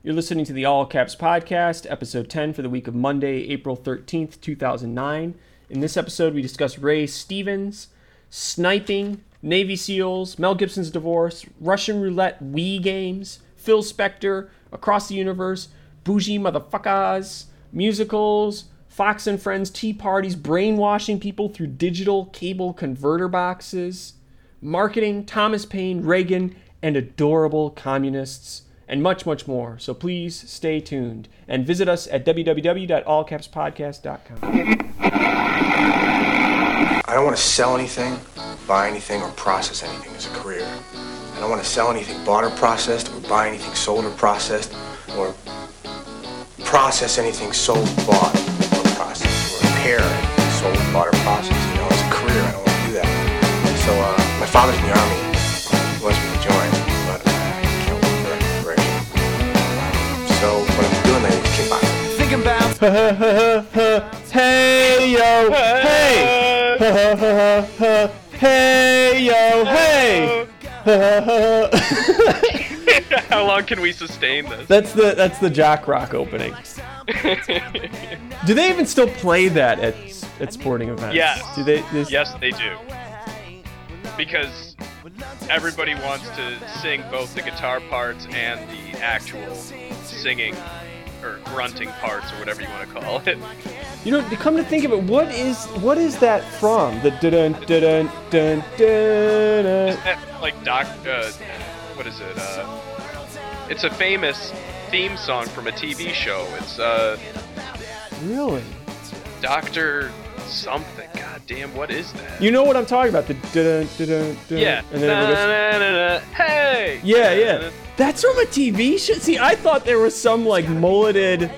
You're listening to the All Caps Podcast, episode 10 for the week of Monday, April 13th, 2009. In this episode, we discuss Ray Stevens, sniping, Navy SEALs, Mel Gibson's divorce, Russian roulette Wii games, Phil Spector, Across the Universe, bougie motherfuckers, musicals, Fox and Friends tea parties, brainwashing people through digital cable converter boxes, marketing, Thomas Paine, Reagan, and adorable communists, and much, much more. So please stay tuned and visit us at www.allcapspodcast.com. I don't want to sell anything, buy anything, or process anything as a career. I don't want to sell anything bought or processed, or buy anything sold or processed, or process anything sold, bought, or processed, or repair anything sold, bought, or processed. You know, as a career, I don't want to do that. So, my father's in the Army. He wants me to join, but I can't work for a corporation. So, what I'm doing lately is kickboxing. Think about Hey yo, hey, hey yo, hey. How long can we sustain this? That's the Jock Rock opening. Do they even still play that at sporting events? Yes. Do they? Yes, they do. Because everybody wants to sing both the guitar parts and the actual singing or grunting parts or whatever you want to call it. You know, to come to think of it, what is that from? The dun dun dun dun. Like what is it? It's a famous theme song from a TV show. It's Really? Dr. something. God damn, what is that? You know what I'm talking about? The dun dun dun. Yeah. And then everybody goes, Hey. yeah. That's from a TV show. See, I thought there was some like mulleted,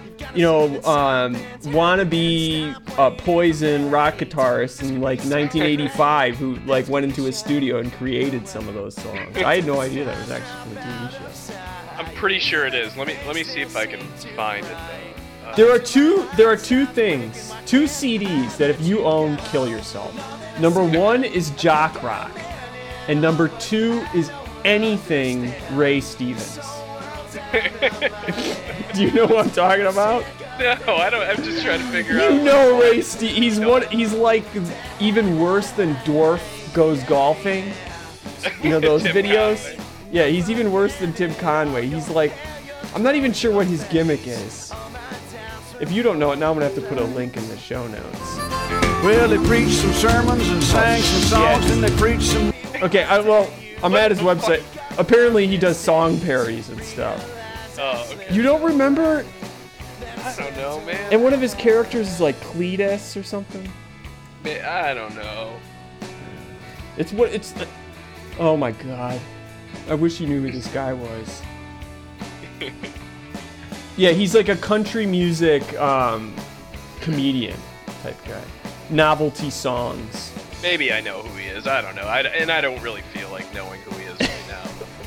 wannabe Poison rock guitarist in like 1985 who like went into a studio and created some of those songs. I had no idea that was actually from a TV show. I'm pretty sure it is. Let me see if I can find it. There are two things, two CDs that if you own, kill yourself. Number one is Jock Rock, and number two is anything Ray Stevens. Do you know what I'm talking about? No, I don't. I'm just trying to figure out. You know Ray Stevens. He's like even worse than Dwarf Goes Golfing. You know those Tim videos? Conway. Yeah, he's even worse than Tim Conway. He's like, I'm not even sure what his gimmick is. If you don't know it, now I'm gonna have to put a link in the show notes. well, they preached some sermons and sang some songs, and they preached some. Okay, I'm at his website. Apparently, he does song parodies and stuff. Oh, okay. You don't remember? I don't know, man. And one of his characters is like Cletus or something. I don't know. Oh my god. I wish you knew who this guy was. Yeah, he's like a country music comedian type guy. Novelty songs. Maybe I know who he is. I don't know. And I don't really feel like knowing who he is right now.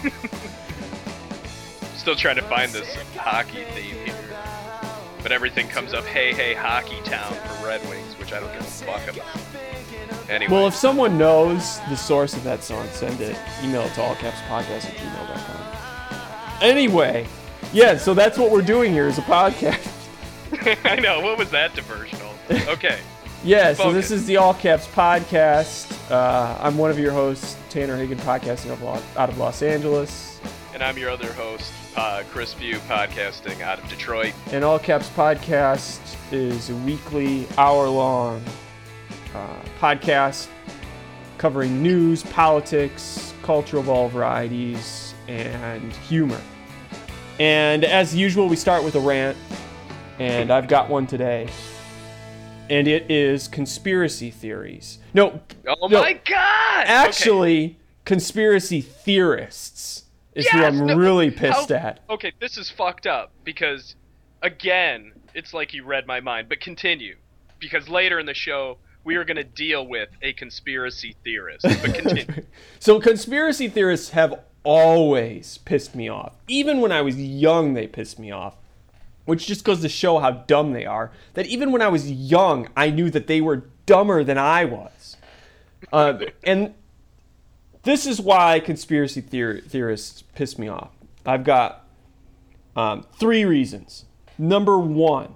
Still trying to find this hockey theme here. But everything comes up, hey, Hockey Town for Red Wings, which I don't give a fuck about. Anyway. Well, if someone knows the source of that song, send it. Email it to allcapspodcast@gmail.com. Anyway, yeah, so that's what we're doing here is a podcast. I know. What was that diversional? Okay. Yeah, so Focus. this is the All Caps Podcast. I'm one of your hosts, Tanner Hagen, podcasting out of Los Angeles. And I'm your other host, Chris View, podcasting out of Detroit. And All Caps Podcast is a weekly, hour-long podcast covering news, politics, culture of all varieties, and humor. And as usual, we start with a rant, and I've got one today. And it is conspiracy theories. No. My God! Actually, conspiracy theorists is who I'm really pissed at. Okay, this is fucked up because, again, it's like you read my mind. But continue, because later in the show we are going to deal with a conspiracy theorist. But continue. So conspiracy theorists have always pissed me off. Even when I was young, they pissed me off. Which just goes to show how dumb they are. That even when I was young, I knew that they were dumber than I was. And this is why conspiracy theorists piss me off. I've got 3 reasons. Number 1,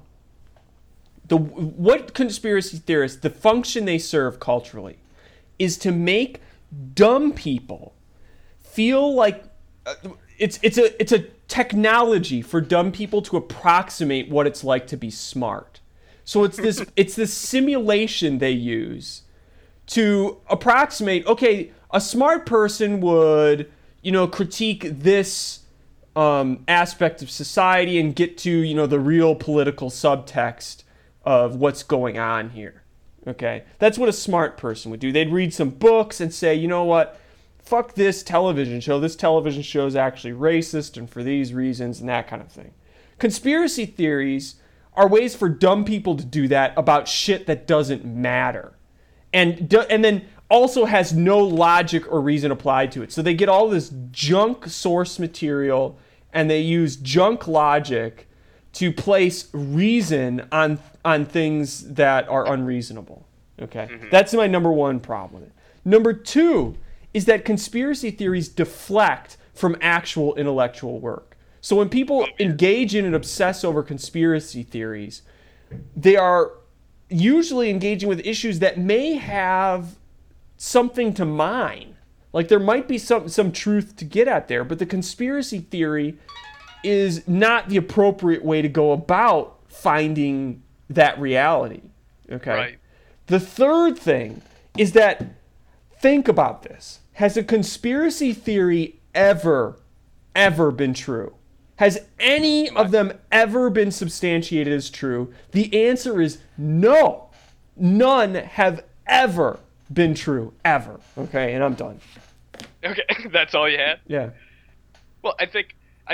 what conspiracy theorists, the function they serve culturally, is to make dumb people feel like it's a technology for dumb people to approximate what it's like to be smart. So it's this simulation they use to approximate, okay, a smart person would, critique this aspect of society and get to, the real political subtext of what's going on here. Okay? That's what a smart person would do. They'd read some books and say, you know what? Fuck this television show. This television show is actually racist and for these reasons and that kind of thing. Conspiracy theories are ways for dumb people to do that about shit that doesn't matter. And then also has no logic or reason applied to it. So they get all this junk source material and they use junk logic to place reason on things that are unreasonable. Okay? Mm-hmm. That's my number 1 problem with it. Number 2 is that conspiracy theories deflect from actual intellectual work. So when people engage in and obsess over conspiracy theories, they are usually engaging with issues that may have something to mine. Like there might be some truth to get at there, but the conspiracy theory is not the appropriate way to go about finding that reality. Okay? Right. The third thing is that, think about this. Has a conspiracy theory ever been true? Has any of them ever been substantiated as true? The answer is no. None have ever been true, ever. Okay, and I'm done. Okay, that's all you had? Yeah. Well, I think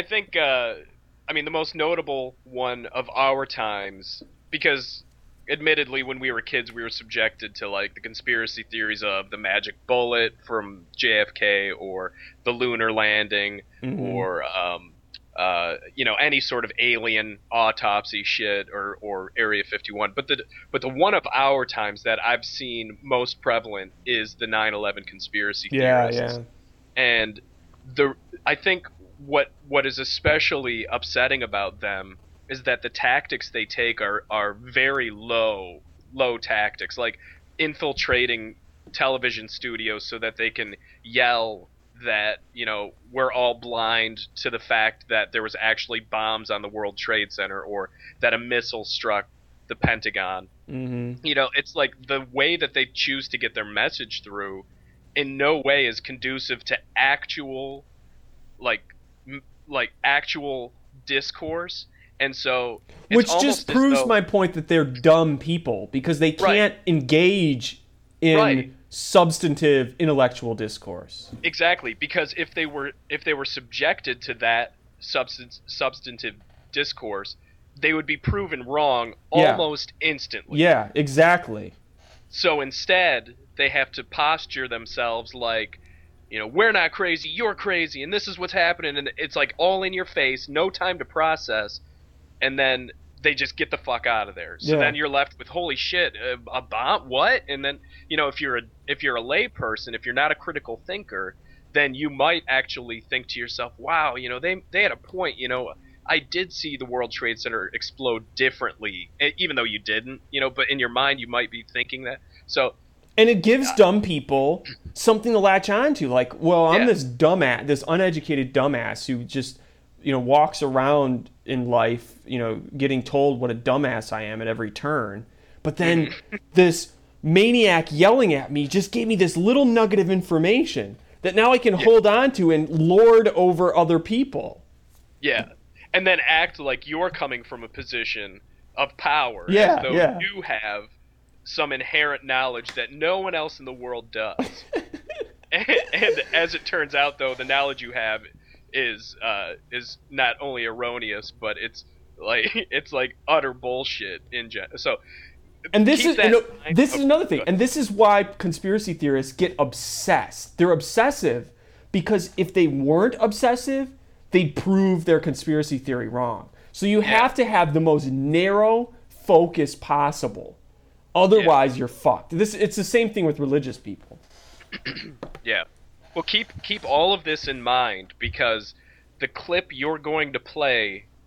the most notable one of our times, because admittedly when we were kids we were subjected to like the conspiracy theories of the magic bullet from JFK or the lunar landing, mm-hmm. or any sort of alien autopsy shit or Area 51. But the one of our times that I've seen most prevalent is the 9/11 conspiracy theorists. Yeah. And I think what is especially upsetting about them is that the tactics they take are very low tactics, like infiltrating television studios so that they can yell that, we're all blind to the fact that there was actually bombs on the World Trade Center or that a missile struck the Pentagon. Mm-hmm. It's like the way that they choose to get their message through in no way is conducive to actual actual discourse. And so which just proves my point that they're dumb people because they can't engage in substantive intellectual discourse. Exactly, because if they were subjected to that substantive discourse, they would be proven wrong almost instantly. Yeah, exactly. So instead, they have to posture themselves like, we're not crazy, you're crazy, and this is what's happening, and it's like all in your face, no time to process. And then they just get the fuck out of there. So then you're left with, holy shit, a bomb? What? And then, if you're a lay person, if you're not a critical thinker, then you might actually think to yourself, wow, they had a point. I did see the World Trade Center explode differently, even though you didn't. But in your mind you might be thinking that. So. And it gives dumb people something to latch on to. Like, well, I'm this dumbass, this uneducated dumbass who just, walks around in life, getting told what a dumbass I am at every turn. But then this maniac yelling at me just gave me this little nugget of information that now I can hold on to and lord over other people. Yeah. And then act like you're coming from a position of power. As though you have some inherent knowledge that no one else in the world does. and as it turns out, though, the knowledge you have is not only erroneous, but it's like utter bullshit in general. So, and this is another thing, and this is why conspiracy theorists get obsessed. They're obsessive because if they weren't obsessive, they'd prove their conspiracy theory wrong. So you have to have the most narrow focus possible. Otherwise, you're fucked. It's the same thing with religious people. Yeah. Well, keep all of this in mind, because the clip you're going to play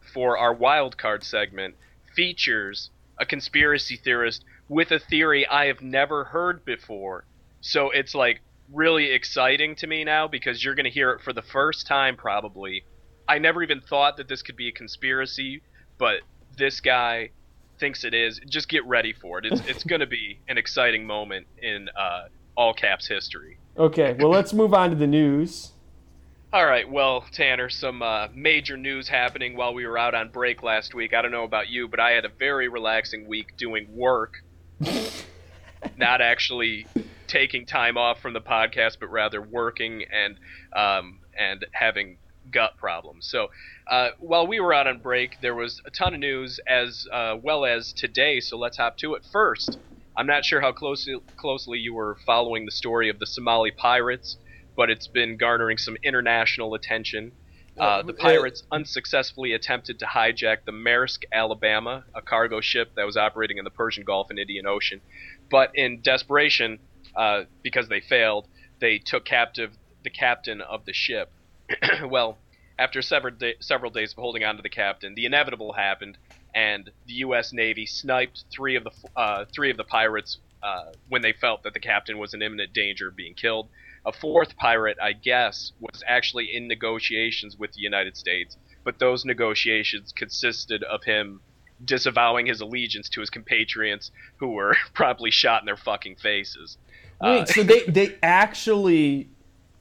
for our wild card segment features a conspiracy theorist with a theory I have never heard before. So it's like really exciting to me now because you're going to hear it for the first time probably. I never even thought that this could be a conspiracy, but this guy thinks it is. Just get ready for it. It's going to be an exciting moment in all caps history. Okay, well, let's move on to the news. All right, well, Tanner, some major news happening while we were out on break last week. I don't know about you, but I had a very relaxing week doing work, not actually taking time off from the podcast, but rather working and having gut problems. So while we were out on break, there was a ton of news as well as today, so let's hop to it. First, I'm not sure how closely you were following the story of the Somali pirates, but it's been garnering some international attention. The pirates unsuccessfully attempted to hijack the Maersk Alabama, a cargo ship that was operating in the Persian Gulf and Indian Ocean. But in desperation, because they failed, they took captive the captain of the ship. Well, after several days of holding on to the captain, the inevitable happened, and the U.S. Navy sniped three of the pirates when they felt that the captain was in imminent danger of being killed. A fourth pirate, I guess, was actually in negotiations with the United States, but those negotiations consisted of him disavowing his allegiance to his compatriots who were promptly shot in their fucking faces. Wait, so they actually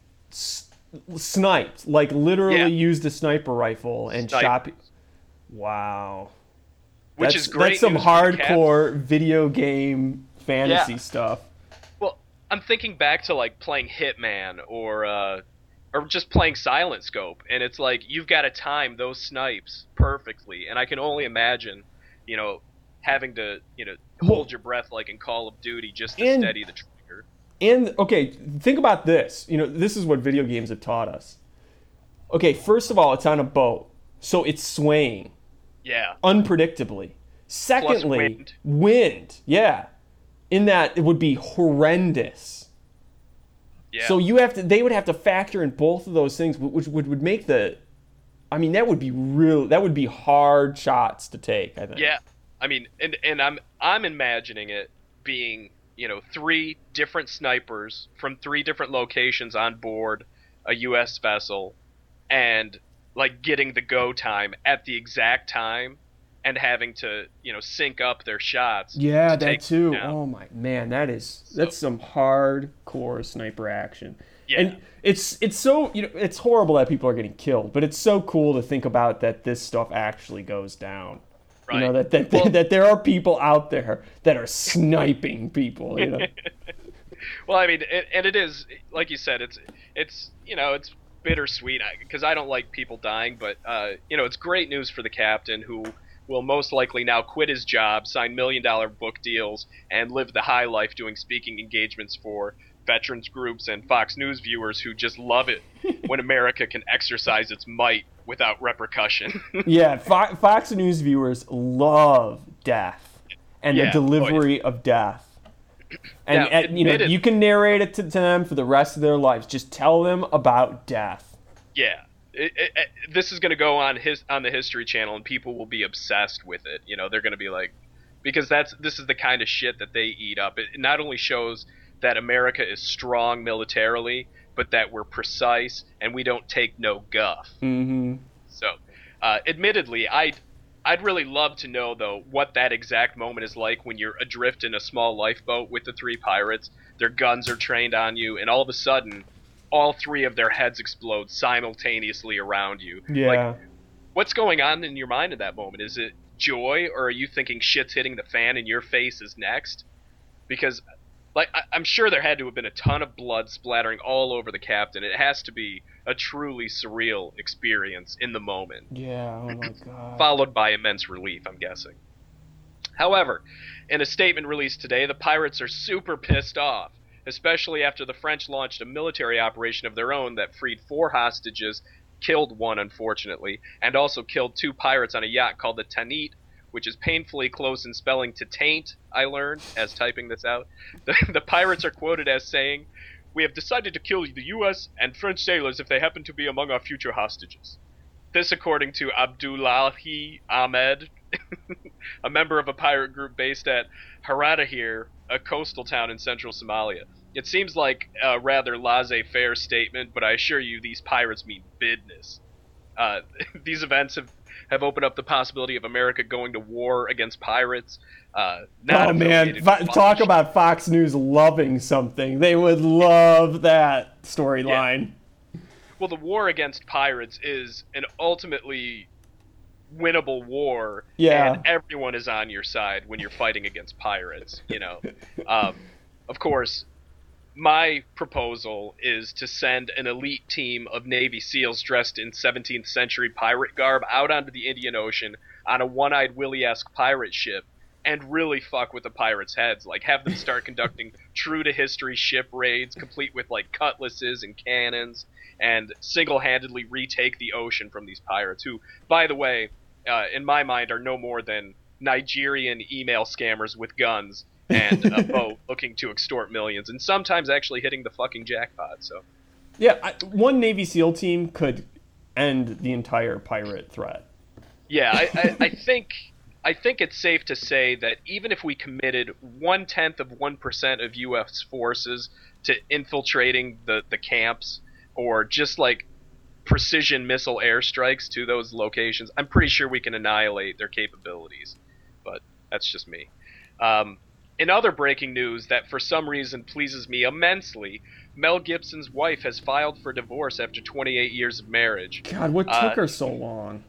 sniped, like literally used a sniper rifle and shot. Wow. Which is great. That's some hardcore video game fantasy stuff. Well, I'm thinking back to like playing Hitman or just playing Silent Scope, and it's like you've got to time those snipes perfectly, and I can only imagine, having to, hold your breath like in Call of Duty just to steady the trigger. And okay, think about this. This is what video games have taught us. Okay, first of all, it's on a boat, so it's swaying. Yeah. Unpredictably. Secondly, plus wind. Yeah. In that it would be horrendous. Yeah. So they would have to factor in both of those things, which would make that would be hard shots to take, I think. Yeah. I mean, and I'm imagining it being, three different snipers from three different locations on board a US vessel, and like getting the go time at the exact time and having to, sync up their shots. Yeah, that too. Oh my man, that's some hardcore sniper action. Yeah. And it's so, it's horrible that people are getting killed, but it's so cool to think about that this stuff actually goes down. Right. That there are people out there that are sniping people, Well, I mean, and it is, like you said, it's bittersweet because I don't like people dying, but it's great news for the captain who will most likely now quit his job, sign $1 million book deals, and live the high life doing speaking engagements for veterans groups and Fox News viewers who just love it when America can exercise its might without repercussion. Yeah, Fox News viewers love death and the delivery of death. And now, you can narrate it to them for the rest of their lives. Just tell them about death. Yeah. This is going to go on the History Channel, and people will be obsessed with it. They're going to be like, because this is the kind of shit that they eat up. It not only shows that America is strong militarily, but that we're precise and we don't take no guff. Mm-hmm. So, admittedly, I'd really love to know, though, what that exact moment is like when you're adrift in a small lifeboat with the three pirates, their guns are trained on you, and all of a sudden, all three of their heads explode simultaneously around you. Yeah. Like, what's going on in your mind at that moment? Is it joy, or are you thinking shit's hitting the fan and your face is next? Because, like, I'm sure there had to have been a ton of blood splattering all over the captain. It has to be a truly surreal experience in the moment. Yeah, oh my God. Followed by immense relief, I'm guessing. However, in a statement released today, the pirates are super pissed off, especially after the French launched a military operation of their own that freed 4 hostages, killed 1 unfortunately, and also killed 2 pirates on a yacht called the Tanit, which is painfully close in spelling to taint, I learned, as typing this out. The pirates are quoted as saying, "We have decided to kill the U.S. and French sailors if they happen to be among our future hostages. This according to Abdullahi Ahmed, a member of a pirate group based at Haradahir, a coastal town in central Somalia. It seems like a rather laissez-faire statement, but I assure you these pirates mean business. These events have opened up the possibility of America going to war against pirates. Oh man, talk about Fox News loving something. They would love that storyline. Yeah. Well, the war against pirates is an ultimately winnable war, and everyone is on your side when you're fighting against pirates, you know. Of course, my proposal is to send an elite team of Navy SEALs dressed in 17th century pirate garb out onto the Indian Ocean on a One-Eyed Willie-esque pirate ship and really fuck with the pirates' heads. Like, have them start conducting true-to-history ship raids, complete with, like, cutlasses and cannons, and single-handedly retake the ocean from these pirates, who, by the way, in my mind, are no more than Nigerian email scammers with guns and a boat looking to extort millions, and sometimes actually hitting the fucking jackpot. So, yeah, one Navy SEAL team could end the entire pirate threat. Yeah, I think it's safe to say that even if we committed 0.1% of U.S. forces to infiltrating the camps, or just like precision missile airstrikes to those locations, I'm pretty sure we can annihilate their capabilities. But that's just me. In other breaking news that for some reason pleases me immensely, Mel Gibson's wife has filed for divorce after 28 years of marriage. God, what took her so long?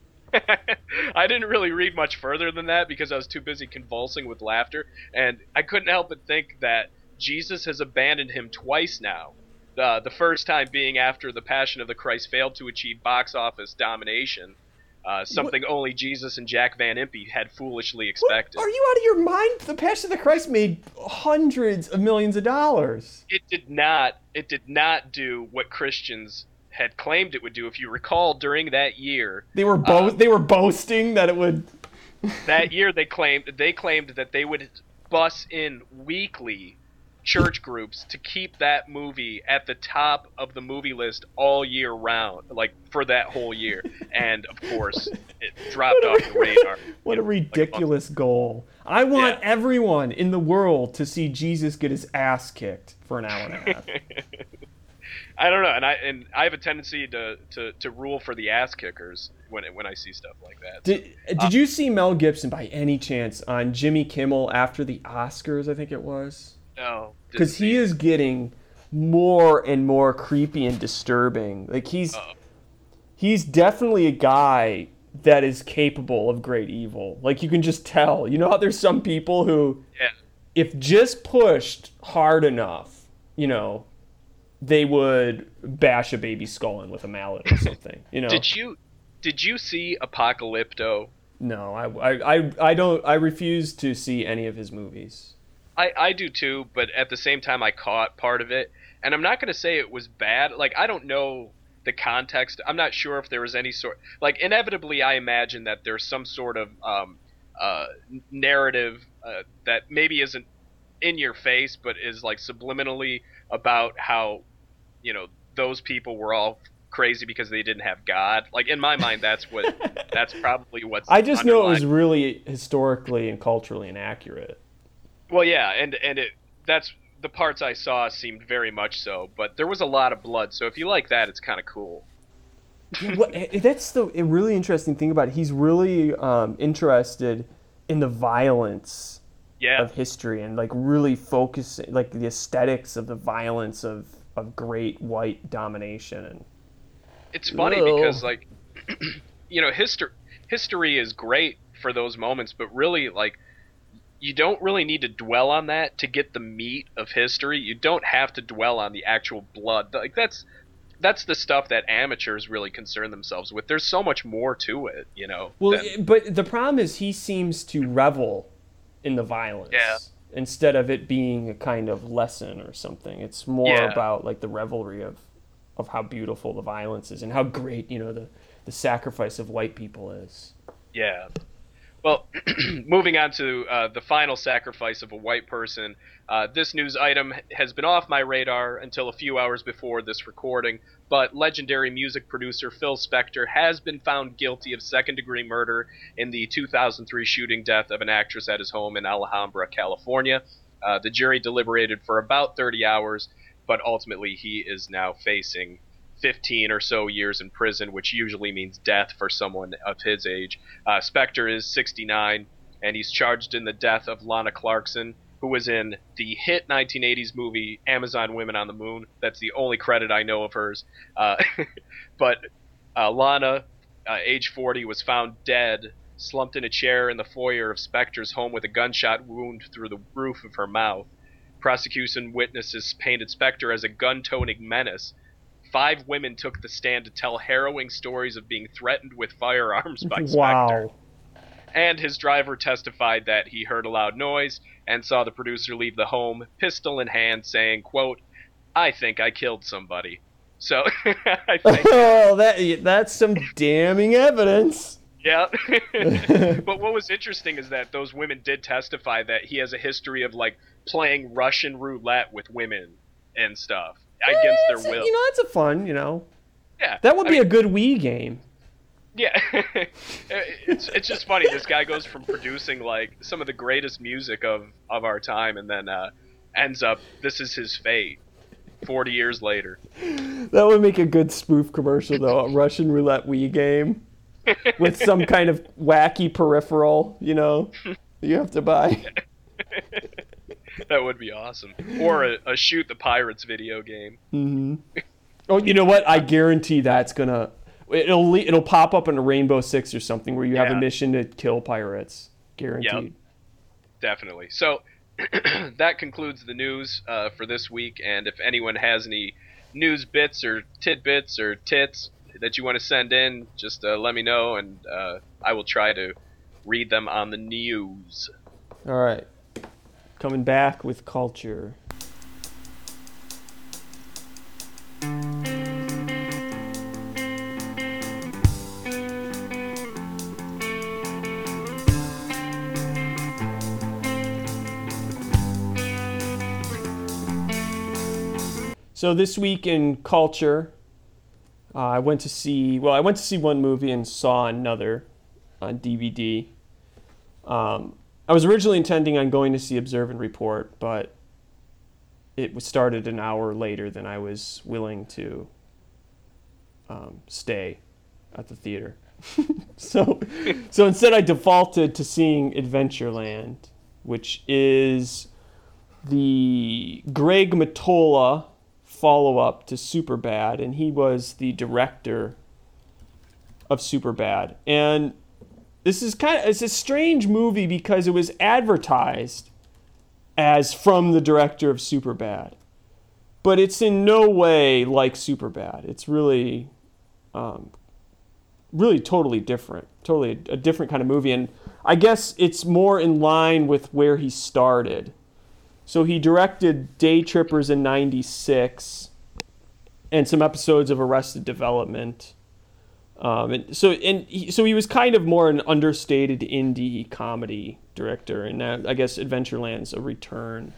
I didn't really read much further than that because I was too busy convulsing with laughter, and I couldn't help but think that Jesus has abandoned him twice now. The first time being after The Passion of the Christ failed to achieve box office domination, something only Jesus and Jack Van Impe had foolishly expected. What? Are you out of your mind? The Passion of the Christ made hundreds of millions of dollars. It did not do what Christians had claimed it would do. If you recall, during that year, they were boasting that it would. That year, they claimed that they would bus in weekly church groups to keep that movie at the top of the movie list all year round, like for that whole year. And of course, it dropped off the radar. What a ridiculous goal. I want everyone in the world to see Jesus get his ass kicked for an hour and a half. I don't know, and I have a tendency to rule for the ass kickers when I see stuff like that. Did you see Mel Gibson by any chance on Jimmy Kimmel after the Oscars, I think it was? No. Because he is getting more and more creepy and disturbing. Like he's definitely a guy that is capable of great evil. Like you can just tell. You know how there's some people who, if just pushed hard enough, you know, they would bash a baby skull in with a mallet or something. You know. Did you see Apocalypto? No, I don't. I refuse to see any of his movies. I do too, but at the same time I caught part of it, and I'm not going to say it was bad. Like, I don't know the context. I'm not sure if there was any sort... Like, inevitably I imagine that there's some sort of narrative that maybe isn't in your face, but is like subliminally about how, you know, those people were all crazy because they didn't have God. Like, in my mind, that's probably what's I just know it was really historically and culturally inaccurate. Well, yeah, and that's the parts I saw seemed very much so, but there was a lot of blood. So if you like that, it's kind of cool. That's the really interesting thing about it. He's really interested in the violence of history and like really focusing, like the aesthetics of the violence of great white domination. And it's funny because, like, you know, history is great for those moments, but really, like, you don't really need to dwell on that to get the meat of history. You don't have to dwell on the actual blood. Like, that's the stuff that amateurs really concern themselves with. There's so much more to it, you know. Well, but the problem is he seems to revel in the violence instead of it being a kind of lesson or something. It's more about like the revelry of how beautiful the violence is and how great, you know, the sacrifice of white people is. Yeah. Well, moving on to the final sacrifice of a white person, this news item has been off my radar until a few hours before this recording, but legendary music producer Phil Spector has been found guilty of second-degree murder in the 2003 shooting death of an actress at his home in Alhambra, California. The jury deliberated for about 30 hours, but ultimately he is now facing 15 or so years in prison, which usually means death for someone of his age. Spector is 69, and he's charged in the death of Lana Clarkson, who was in the hit 1980s movie Amazon Women on the Moon. That's the only credit I know of hers. But Lana, age 40, was found dead, slumped in a chair in the foyer of Spector's home with a gunshot wound through the roof of her mouth. Prosecution witnesses painted Spector as a gun-toting menace. 5 women took the stand to tell harrowing stories of being threatened with firearms by Spector. Wow. And his driver testified that he heard a loud noise and saw the producer leave the home, pistol in hand, saying, quote, "I think I killed somebody." So, I think... Oh, that's some damning evidence. Yeah. But what was interesting is that those women did testify that he has a history of, like, playing Russian roulette with women and stuff. Against their will. That's a fun, Yeah. That would be a good Wii game. Yeah. It's just funny. This guy goes from producing, like, some of the greatest music of our time and then ends up, this is his fate 40 years later. That would make a good spoof commercial, though. A Russian roulette Wii game with some kind of wacky peripheral, you have to buy. That would be awesome. Or a Shoot the Pirates video game. Mm-hmm. Oh, you know what? I guarantee that's gonna... It'll pop up in a Rainbow Six or something where you have a mission to kill pirates. Guaranteed. Yep. Definitely. So, that concludes the news for this week. And if anyone has any news bits or tidbits or tits that you want to send in, just let me know, and I will try to read them on the news. All right. Coming back with culture. So this week in culture, I went to see one movie and saw another on DVD. I was originally intending on going to see Observe and Report, but it was started an hour later than I was willing to stay at the theater. So instead I defaulted to seeing Adventureland, which is the Greg Mottola follow-up to Superbad, and he was the director of Superbad. And it's a strange movie because it was advertised as from the director of Superbad, but it's in no way like Superbad. It's really, really totally different, totally a different kind of movie. And I guess it's more in line with where he started. So he directed Day Trippers in '96 and some episodes of Arrested Development. So he was kind of more an understated indie comedy director, and I guess Adventureland's a return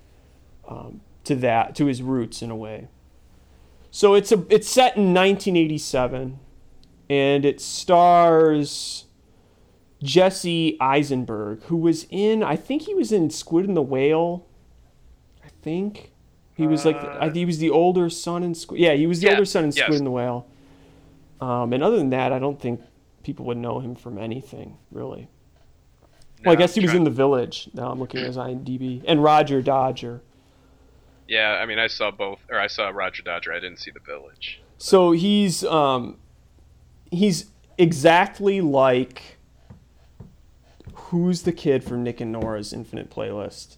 to his roots in a way. So it's set in 1987, and it stars Jesse Eisenberg, who was I think he was in Squid and the Whale. I think he was he was the older son in Squid. Yeah, he was the older son in Squid and the Whale. And other than that, I don't think people would know him from anything, really. No, well, I guess he was in The Village. Now I'm looking at his IMDb. And Roger Dodger. Yeah, I mean, I saw both. Or I saw Roger Dodger. I didn't see The Village. So he's exactly like... Who's the kid from Nick and Nora's Infinite Playlist?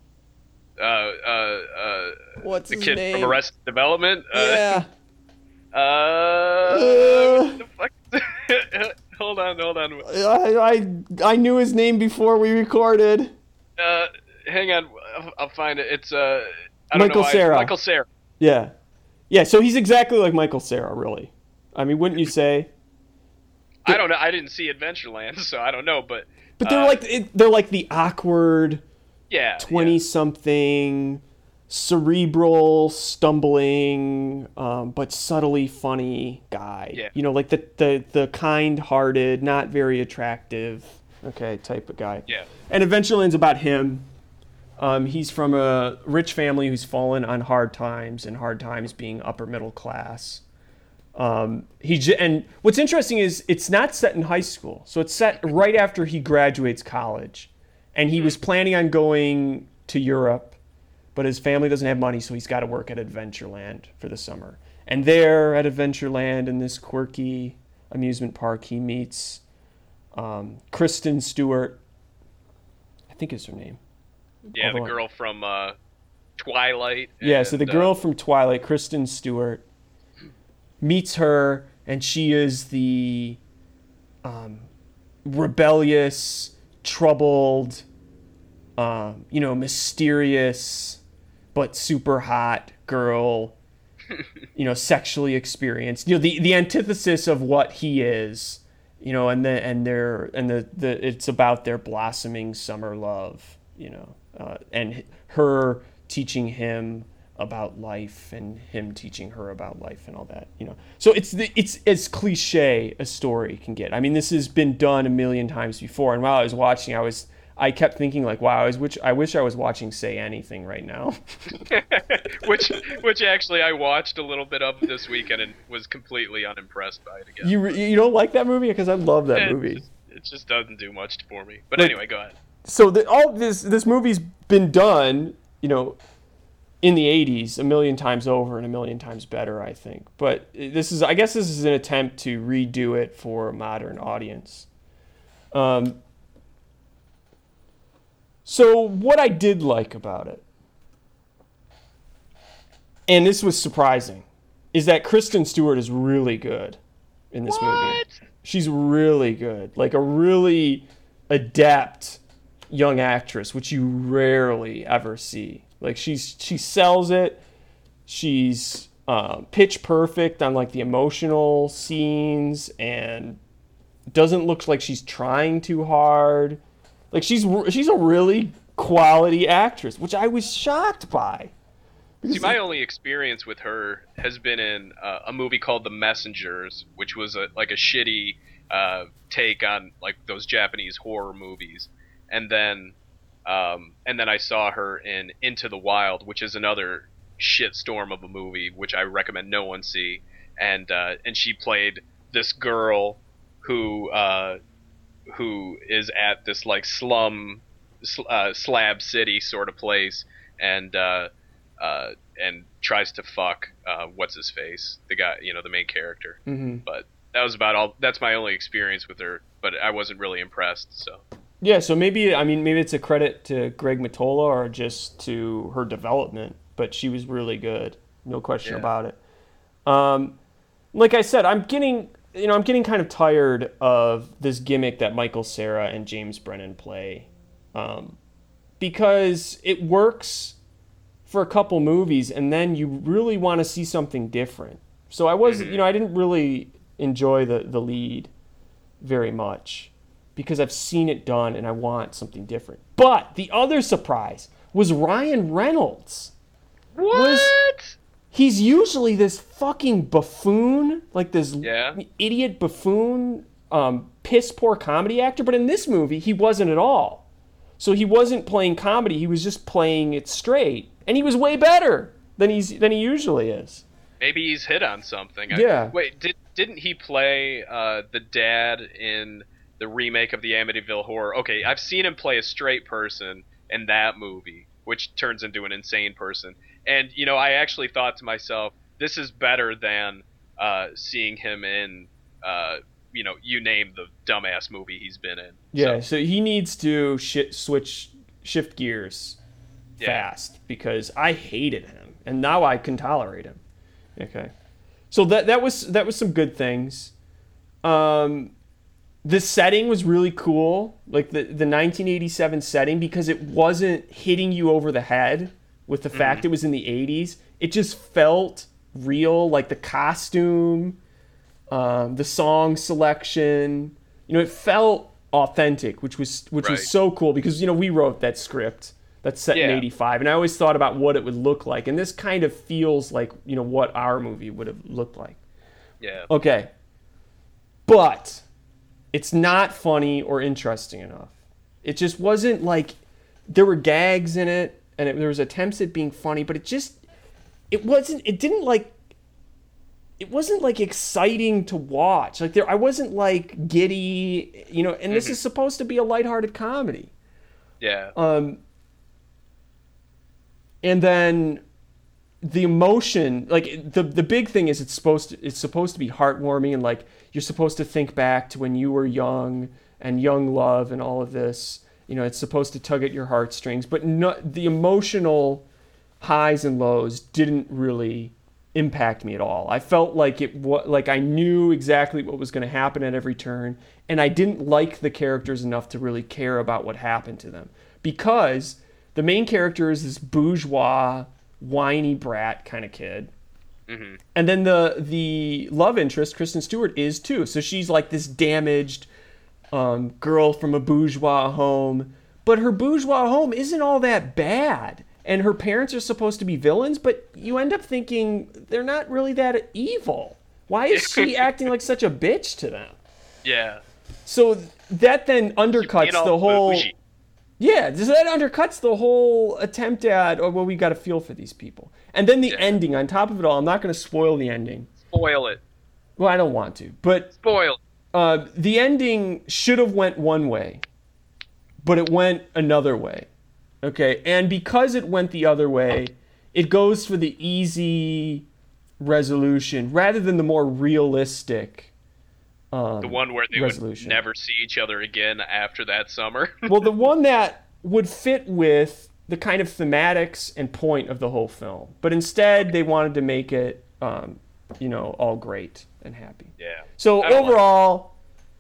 What's the his kid name? from Arrested Development? Yeah. What the fuck? Hold on. I knew his name before we recorded. Hang on, I'll find it. It's Michael Cera. Michael Cera. Yeah. So he's exactly like Michael Cera, really. I mean, wouldn't you say? I don't know. I didn't see Adventureland, so I don't know. But they're like the awkward, yeah, 20-something, cerebral, stumbling, but subtly funny guy. Yeah. You know, like the kind-hearted, not very attractive, type of guy. Yeah. And Adventureland's about him. He's from a rich family who's fallen on hard times, and hard times being upper middle class. And what's interesting is it's not set in high school, so it's set right after he graduates college, and he was planning on going to Europe, but his family doesn't have money, so he's got to work at Adventureland for the summer. And there at Adventureland, in this quirky amusement park, he meets Kristen Stewart, I think is her name. Yeah, the girl from Twilight. Yeah, so the girl from Twilight, Kristen Stewart, meets her, and she is the rebellious, troubled, mysterious, but super hot girl, sexually experienced. The antithesis of what he is, and it's about their blossoming summer love, and her teaching him about life and him teaching her about life and all that, So it's as cliche a story can get. I mean, this has been done a million times before. And while I was watching, I kept thinking like, wow, I wish I was watching Say Anything right now. which actually I watched a little bit of this weekend and was completely unimpressed by it again. You don't like that movie? Because I love that movie. It just doesn't do much for me. But anyway, go ahead. So this movie's been done, in the 80s a million times over and a million times better, I think. But I guess this is an attempt to redo it for a modern audience. So what I did like about it, and this was surprising, is that Kristen Stewart is really good in this movie. She's really good. Like a really adept young actress, which you rarely ever see. Like she sells it. She's pitch perfect on like the emotional scenes, and doesn't look like she's trying too hard. Like she's a really quality actress, which I was shocked by. See, my only experience with her has been in a movie called The Messengers, which was a shitty take on like those Japanese horror movies, and then I saw her in Into the Wild, which is another shitstorm of a movie, which I recommend no one see. And she played this girl who is at this like slum slab city sort of place, and tries to fuck what's his face, the guy, the main character. Mm-hmm. But that was about all. That's my only experience with her. But I wasn't really impressed. So. Yeah, so maybe it's a credit to Greg Mottola or just to her development, but she was really good, no question about it. Like I said, I'm getting kind of tired of this gimmick that Michael Cera and James Brennan play, because it works for a couple movies, and then you really want to see something different. So I didn't really enjoy the lead very much, because I've seen it done and I want something different. But the other surprise was Ryan Reynolds. What? He's usually this fucking buffoon, like this idiot buffoon, piss poor comedy actor. But in this movie, he wasn't at all. So he wasn't playing comedy. He was just playing it straight. And he was way better than he usually is. Maybe he's hit on something. Yeah. Wait, didn't he play the dad in the remake of the Amityville Horror? Okay, I've seen him play a straight person in that movie, which turns into an insane person. And, I actually thought to myself, this is better than seeing him in, you name the dumbass movie he's been in. Yeah, so he needs to shift gears fast, because I hated him, and now I can tolerate him. Okay. So that was some good things. The setting was really cool, like the 1987 setting, because it wasn't hitting you over the head with the fact it was in the 80s. It just felt real, like the costume, the song selection. It felt authentic, which was Right. so cool because we wrote that script that's set in Yeah. '85, and I always thought about what it would look like, and this kind of feels like what our movie would have looked like. Yeah. Okay, but it's not funny or interesting enough. It just wasn't like there were gags in it, and there was attempts at being funny, but it wasn't like exciting to watch. Like I wasn't like giddy, and this is supposed to be a lighthearted comedy. Yeah. And then the emotion, like the big thing is it's supposed to be heartwarming, and like you're supposed to think back to when you were young and young love and all of this. It's supposed to tug at your heartstrings, but the emotional highs and lows didn't really impact me at all. I felt like I knew exactly what was going to happen at every turn, and I didn't like the characters enough to really care about what happened to them, because the main character is this bourgeois, whiny brat kind of kid. Mm-hmm. And then the love interest, Kristen Stewart, is too. So she's like this damaged girl from a bourgeois home, but her bourgeois home isn't all that bad. And her parents are supposed to be villains, but you end up thinking they're not really that evil. Why is she acting like such a bitch to them? Yeah. So that then undercuts the whole... bougie. Yeah, so that undercuts the whole attempt at, we got to feel for these people. And then the ending, on top of it all, I'm not going to spoil the ending. Spoil it. Well, I don't want to. But Spoil. the ending should have went one way, but it went another way. Okay, and because it went the other way, it goes for the easy resolution rather than the more realistic The one where they resolution. would never see each other again after that summer. Well, the one that would fit with the kind of thematics and point of the whole film. But instead, they wanted to make it, all great and happy. Yeah. So I don't overall,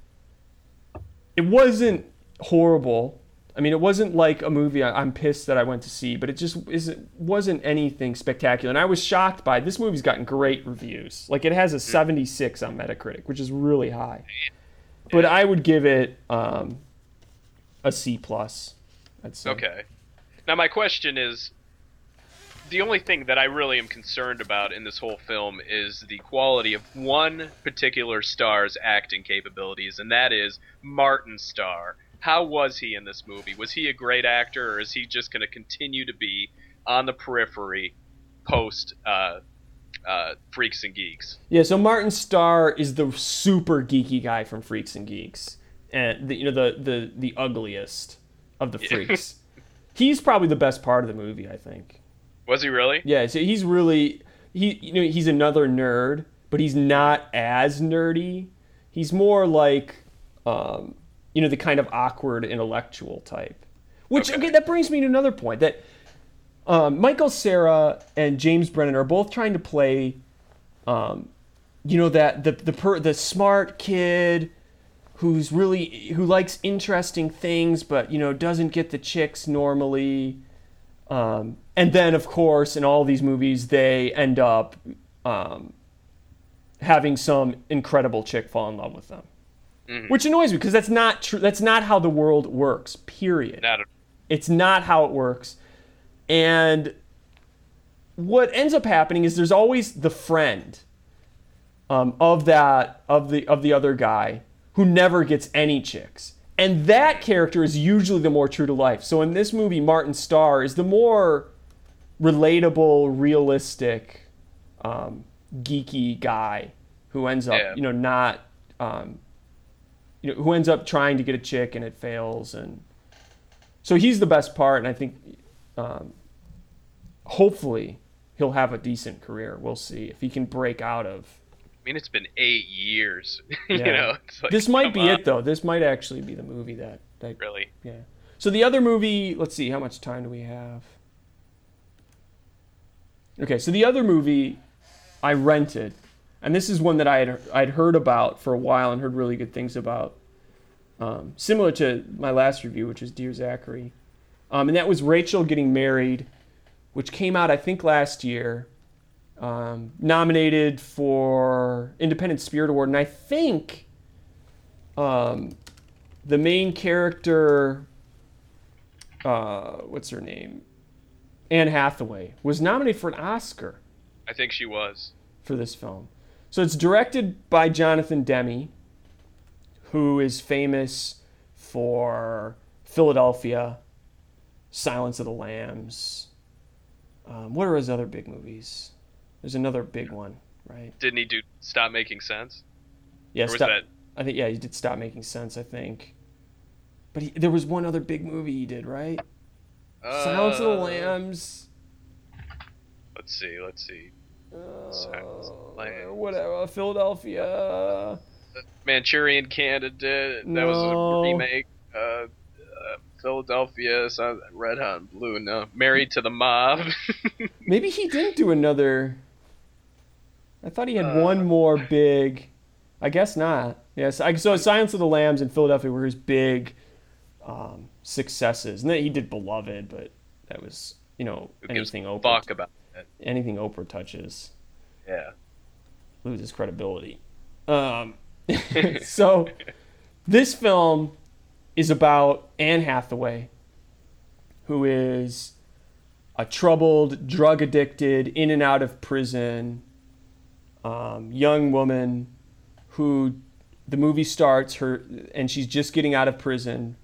it wasn't horrible. I mean, it wasn't like a movie I'm pissed that I went to see, but it just wasn't anything spectacular. And I was shocked by this movie's gotten great reviews. Like, it has a 76 on Metacritic, which is really high. But I would give it a C+, I'd say. Okay. Now my question is, the only thing that I really am concerned about in this whole film is the quality of one particular star's acting capabilities, and that is Martin Starr. How was he in this movie? Was he a great actor, or is he just going to continue to be on the periphery post Freaks and Geeks? Yeah, so Martin Starr is the super geeky guy from Freaks and Geeks, and the ugliest of the freaks. He's probably the best part of the movie, I think. Was he really? Yeah, so he's really he's another nerd, but he's not as nerdy. He's more like the kind of awkward intellectual type. Which okay, that brings me to another point that Michael Cera and James Brennan are both trying to play that the smart kid who likes interesting things but doesn't get the chicks normally. And then, of course, in all these movies, they end up having some incredible chick fall in love with them. Mm-hmm. Which annoys me, because that's not true. That's not how the world works, period. It's not how it works. And what ends up happening is there's always the friend of the other guy who never gets any chicks. And that character is usually the more true to life. So in this movie, Martin Starr is the more relatable, realistic, geeky guy who ends up, who ends up trying to get a chick and it fails. And so he's the best part. And I think hopefully he'll have a decent career. We'll see if he can break out of. I mean, it's been 8 years. Yeah. It's like, this might be it, though. This might actually be the movie that really. Yeah. So the other movie, let's see, how much time do we have? Okay, so the other movie I rented, and this is one that I'd heard about for a while and heard really good things about, similar to my last review, which is Dear Zachary, and that was Rachel Getting Married, which came out I think last year. nominated for Independent Spirit Award, and I think the main character, what's her name? Anne Hathaway was nominated for an Oscar. I think she was. For this film. So it's directed by Jonathan Demme, who is famous for Philadelphia, Silence of the Lambs. What are his other big movies? There's another big one, right? Didn't he do Stop Making Sense? Yeah, I think he did Stop Making Sense, I think. But there was one other big movie he did, right? Silence of the Lambs. Let's see. Silence of the Lambs. Whatever, Philadelphia. Manchurian Candidate. That was a remake. Philadelphia, Red Hot and Blue. No, Married to the Mob. Maybe he didn't do another. I thought he had one more big. I guess not. Yes, so Silence of the Lambs and Philadelphia were his big successes, and then he did Beloved, but that was anything Oprah. Fuck about that. Anything Oprah touches, yeah, loses credibility. So this film is about Anne Hathaway, who is a troubled, drug-addicted, in and out of prison young woman who the movie starts and she's just getting out of prison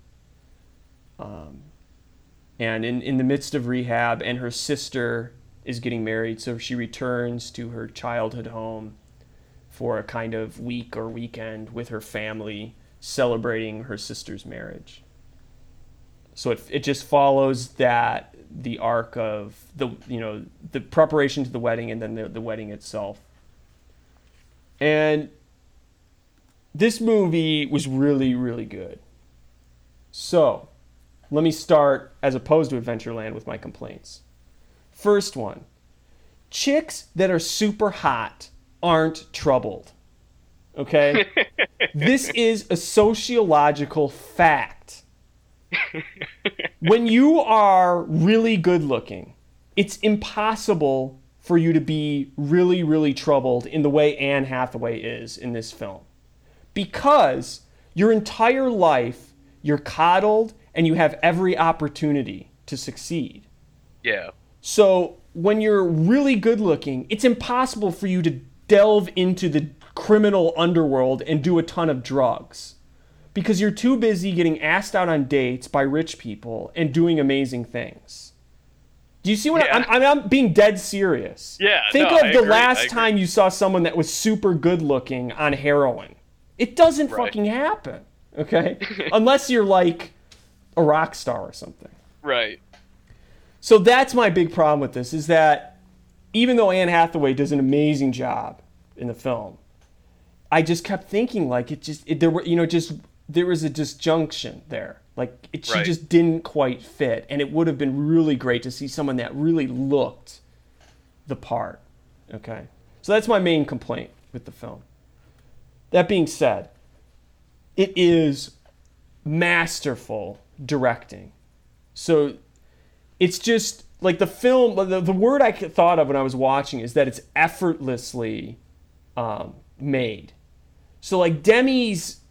and in the midst of rehab, and her sister is getting married, so she returns to her childhood home for a kind of week or weekend with her family, celebrating her sister's marriage. So it just follows the arc of the preparation to the wedding and then the wedding itself. And this movie was really, really good. So let me start, as opposed to Adventureland, with my complaints. First one, chicks that are super hot aren't troubled. Okay? This is a sociological fact. When you are really good looking, it's impossible for you to be really, really troubled in the way Anne Hathaway is in this film. Because your entire life, you're coddled and you have every opportunity to succeed. Yeah. So when you're really good looking, it's impossible for you to delve into the criminal underworld and do a ton of drugs. Because you're too busy getting asked out on dates by rich people and doing amazing things. Do you see what I'm being dead serious? Yeah. Think of the last time you saw someone that was super good looking on heroin. It doesn't fucking happen. Okay? Unless you're like a rock star or something. Right. So that's my big problem with this, is that even though Anne Hathaway does an amazing job in the film, I just kept thinking like there was a disjunction there. Like she just didn't quite fit, and it would have been really great to see someone that really looked the part. Okay? So that's my main complaint with the film. That being said, it is masterful directing. So it's just like the film, the word I thought of when I was watching is that it's effortlessly made. So like Demme's,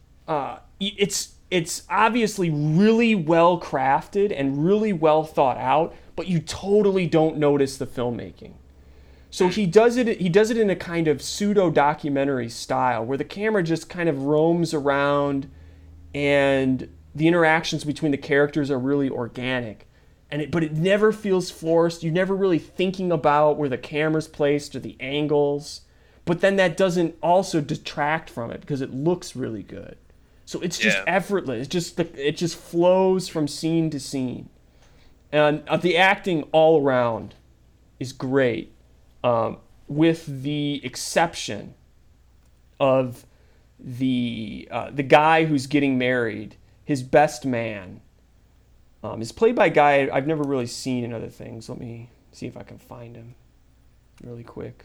it's obviously really well crafted and really well thought out, but you totally don't notice the filmmaking. So he does it in a kind of pseudo-documentary style where the camera just kind of roams around and the interactions between the characters are really organic. But it never feels forced. You're never really thinking about where the camera's placed or the angles. But then that doesn't also detract from it because it looks really good. So it's just effortless. It just flows from scene to scene. And the acting all around is great. With the exception of the guy who's getting married, his best man, is played by a guy I've never really seen in other things. Let me see if I can find him really quick.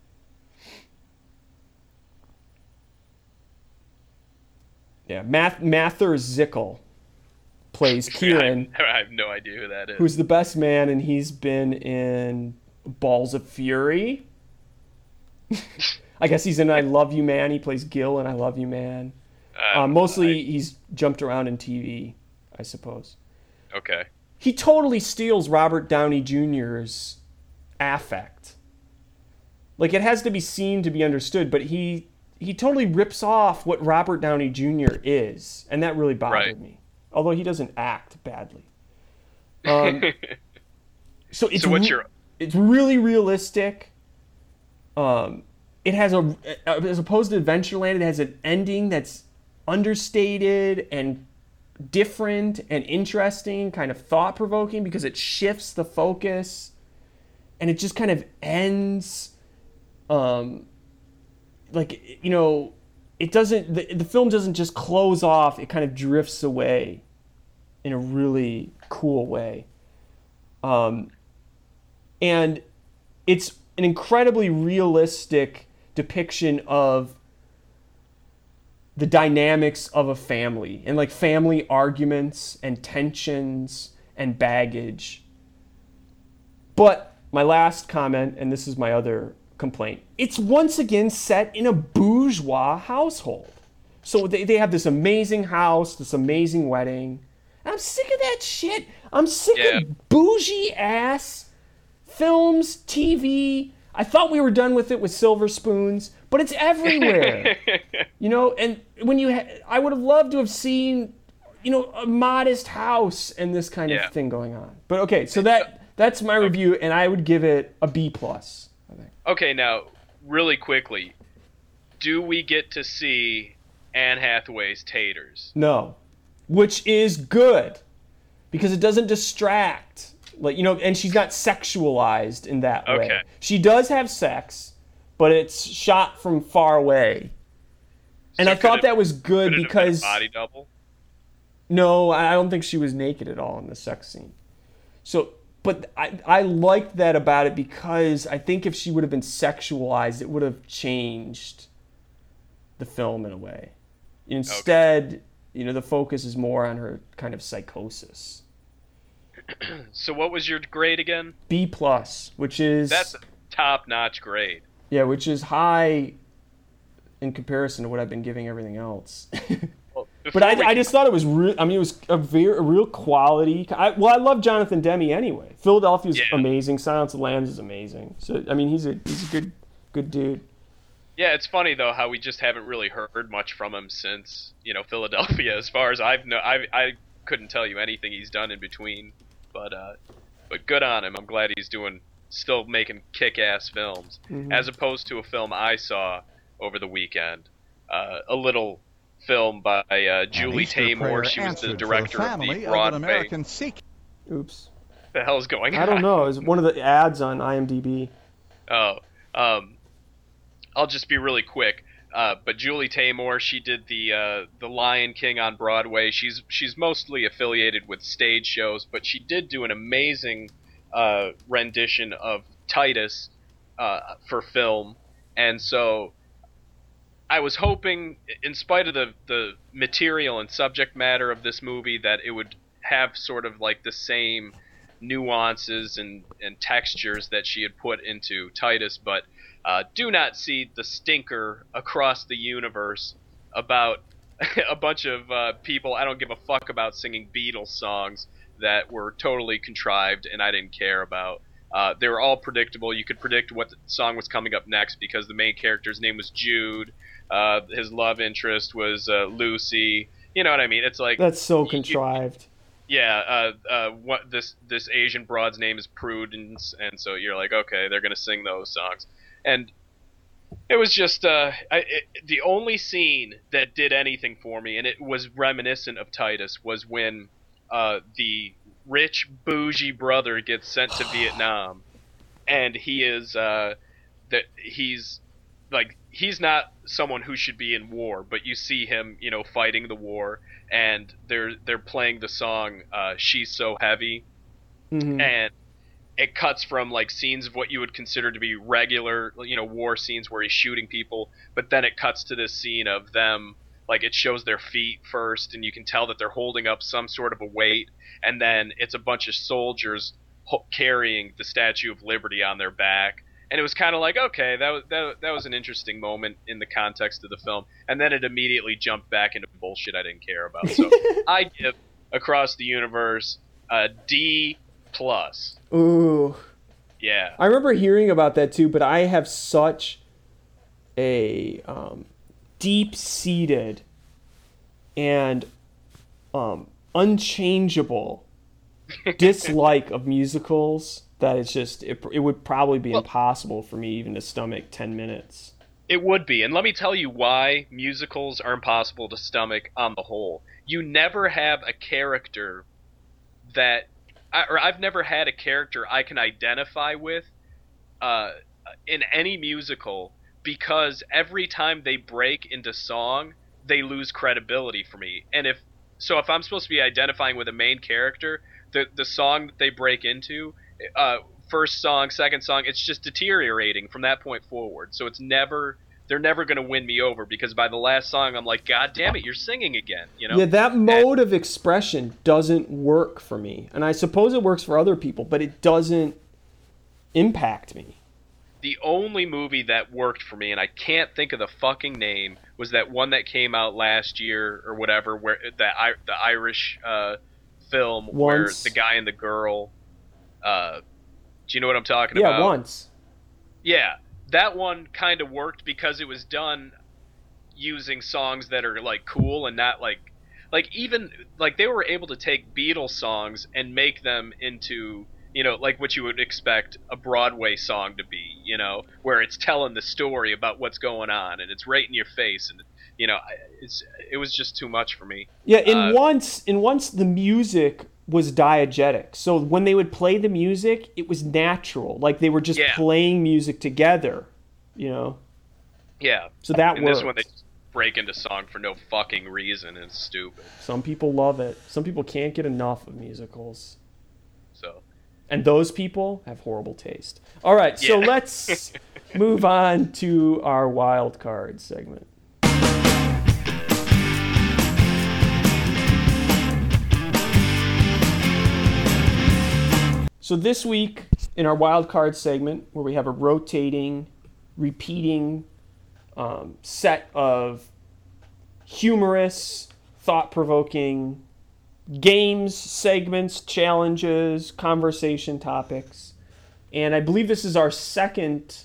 Yeah, Mather Zickel plays Kieran. I have no idea who that is. Who's the best man, and he's been in Balls of Fury. I guess he's in I Love You Man. He plays Gil in I Love You Man. Mostly he's jumped around in TV, I suppose. Okay. He totally steals Robert Downey Jr.'s affect. Like, it has to be seen to be understood, but he totally rips off what Robert Downey Jr. is, and that really bothered me. Although he doesn't act badly. So it's really realistic. It has as opposed to Adventureland, it has an ending that's understated and different and interesting, kind of thought-provoking, because it shifts the focus, and it just kind of ends, it doesn't, the film doesn't just close off, it kind of drifts away in a really cool way. And it's an incredibly realistic depiction of the dynamics of a family and like family arguments and tensions and baggage. But my last comment, and this is my other complaint, it's once again set in a bourgeois household. So they have this amazing house, this amazing wedding. And I'm sick of that shit. I'm sick of bougie ass films, TV. I thought we were done with it with Silver Spoons, but it's everywhere. And when I would have loved to have seen, a modest house and this kind of thing going on. But okay, so that's my review, and I would give it a B+. I think. Okay, now, really quickly, do we get to see Anne Hathaway's taters? No, which is good, because it doesn't distract. And she's not sexualized in that way. Okay. She does have sex, but it's shot from far away. And So I thought that was good could it have been a because... body double? No, I don't think she was naked at all in the sex scene. So, but I liked that about it because I think if she would have been sexualized, it would have changed the film in a way. Instead, the focus is more on her kind of psychosis. So what was your grade again? B+, which is... That's a top-notch grade. Yeah, which is high in comparison to what I've been giving everything else. But I just thought it was real. I mean, it was a real quality. I love Jonathan Demme anyway. Philadelphia's amazing. Silence of the Lambs is amazing. So I mean, he's a good dude. Yeah, it's funny though how we just haven't really heard much from him since Philadelphia. As far as I couldn't tell you anything he's done in between. But good on him. I'm glad he's still making kick-ass films, as opposed to a film I saw over the weekend, a little film by Julie Taymor. She was the director of the Broadway. Oops. What the hell is going on? I don't know. It was one of the ads on IMDb. Oh, I'll just be really quick. But Julie Taymor, she did the Lion King on Broadway. She's mostly affiliated with stage shows, but she did do an amazing rendition of Titus for film. And so I was hoping, in spite of the material and subject matter of this movie, that it would have sort of like the same nuances and textures that she had put into Titus, but do not see the stinker across the universe about a bunch of people I don't give a fuck about singing Beatles songs that were totally contrived and I didn't care about. They were all predictable. You could predict what song was coming up next because the main character's name was Jude. His love interest was Lucy. You know what I mean? It's like that's so contrived. What this Asian broad's name is Prudence, and so you're like, okay, they're gonna sing those songs. And it was just the only scene that did anything for me, and it was reminiscent of Titus, was when the rich bougie brother gets sent to Vietnam, and he's not someone who should be in war, but you see him, fighting the war, and they're playing the song "She's So Heavy," and it cuts from like scenes of what you would consider to be regular, war scenes where he's shooting people, but then it cuts to this scene of them, like it shows their feet first, and you can tell that they're holding up some sort of a weight, and then it's a bunch of soldiers carrying the Statue of Liberty on their back, And it was kind of like, okay, that was an interesting moment in the context of the film. And then it immediately jumped back into bullshit I didn't care about. So I give Across the Universe a D+. Ooh. Yeah. I remember hearing about that too, but I have such a deep-seated and unchangeable dislike of musicals that it's just it would probably be impossible for me even to stomach 10 minutes. It would be, and let me tell you why musicals are impossible to stomach on the whole. You never have a character I've never had a character I can identify with in any musical, because every time they break into song, they lose credibility for me. And if I'm supposed to be identifying with a main character, the song that they break into, first song, second song, it's just deteriorating from that point forward. So they're never going to win me over, because by the last song I'm like, God damn it, you're singing again, you know? Yeah, that mode of expression doesn't work for me. And I suppose it works for other people, but it doesn't impact me. The only movie that worked for me, and I can't think of the fucking name, was that one that came out last year or whatever, where the Irish film where the guy and the girl, do you know what I'm talking about? Yeah, Once. Yeah, that one kind of worked because it was done using songs that are like cool and not like even like they were able to take Beatles songs and make them into, you know, like what you would expect a Broadway song to be, you know, where it's telling the story about what's going on and it's right in your face, and you know, it was just too much for me. Yeah, in Once the music was diegetic. So when they would play the music, it was natural. Like they were just playing music together, you know? Yeah. So that and works. This one, they just break into song for no fucking reason, and it's stupid. Some people love it. Some people can't get enough of musicals. So. And those people have horrible taste. All right, so let's move on to our wild card segment. So this week, in our wild card segment, where we have a rotating, repeating set of humorous, thought-provoking games, segments, challenges, conversation topics. And I believe this is our second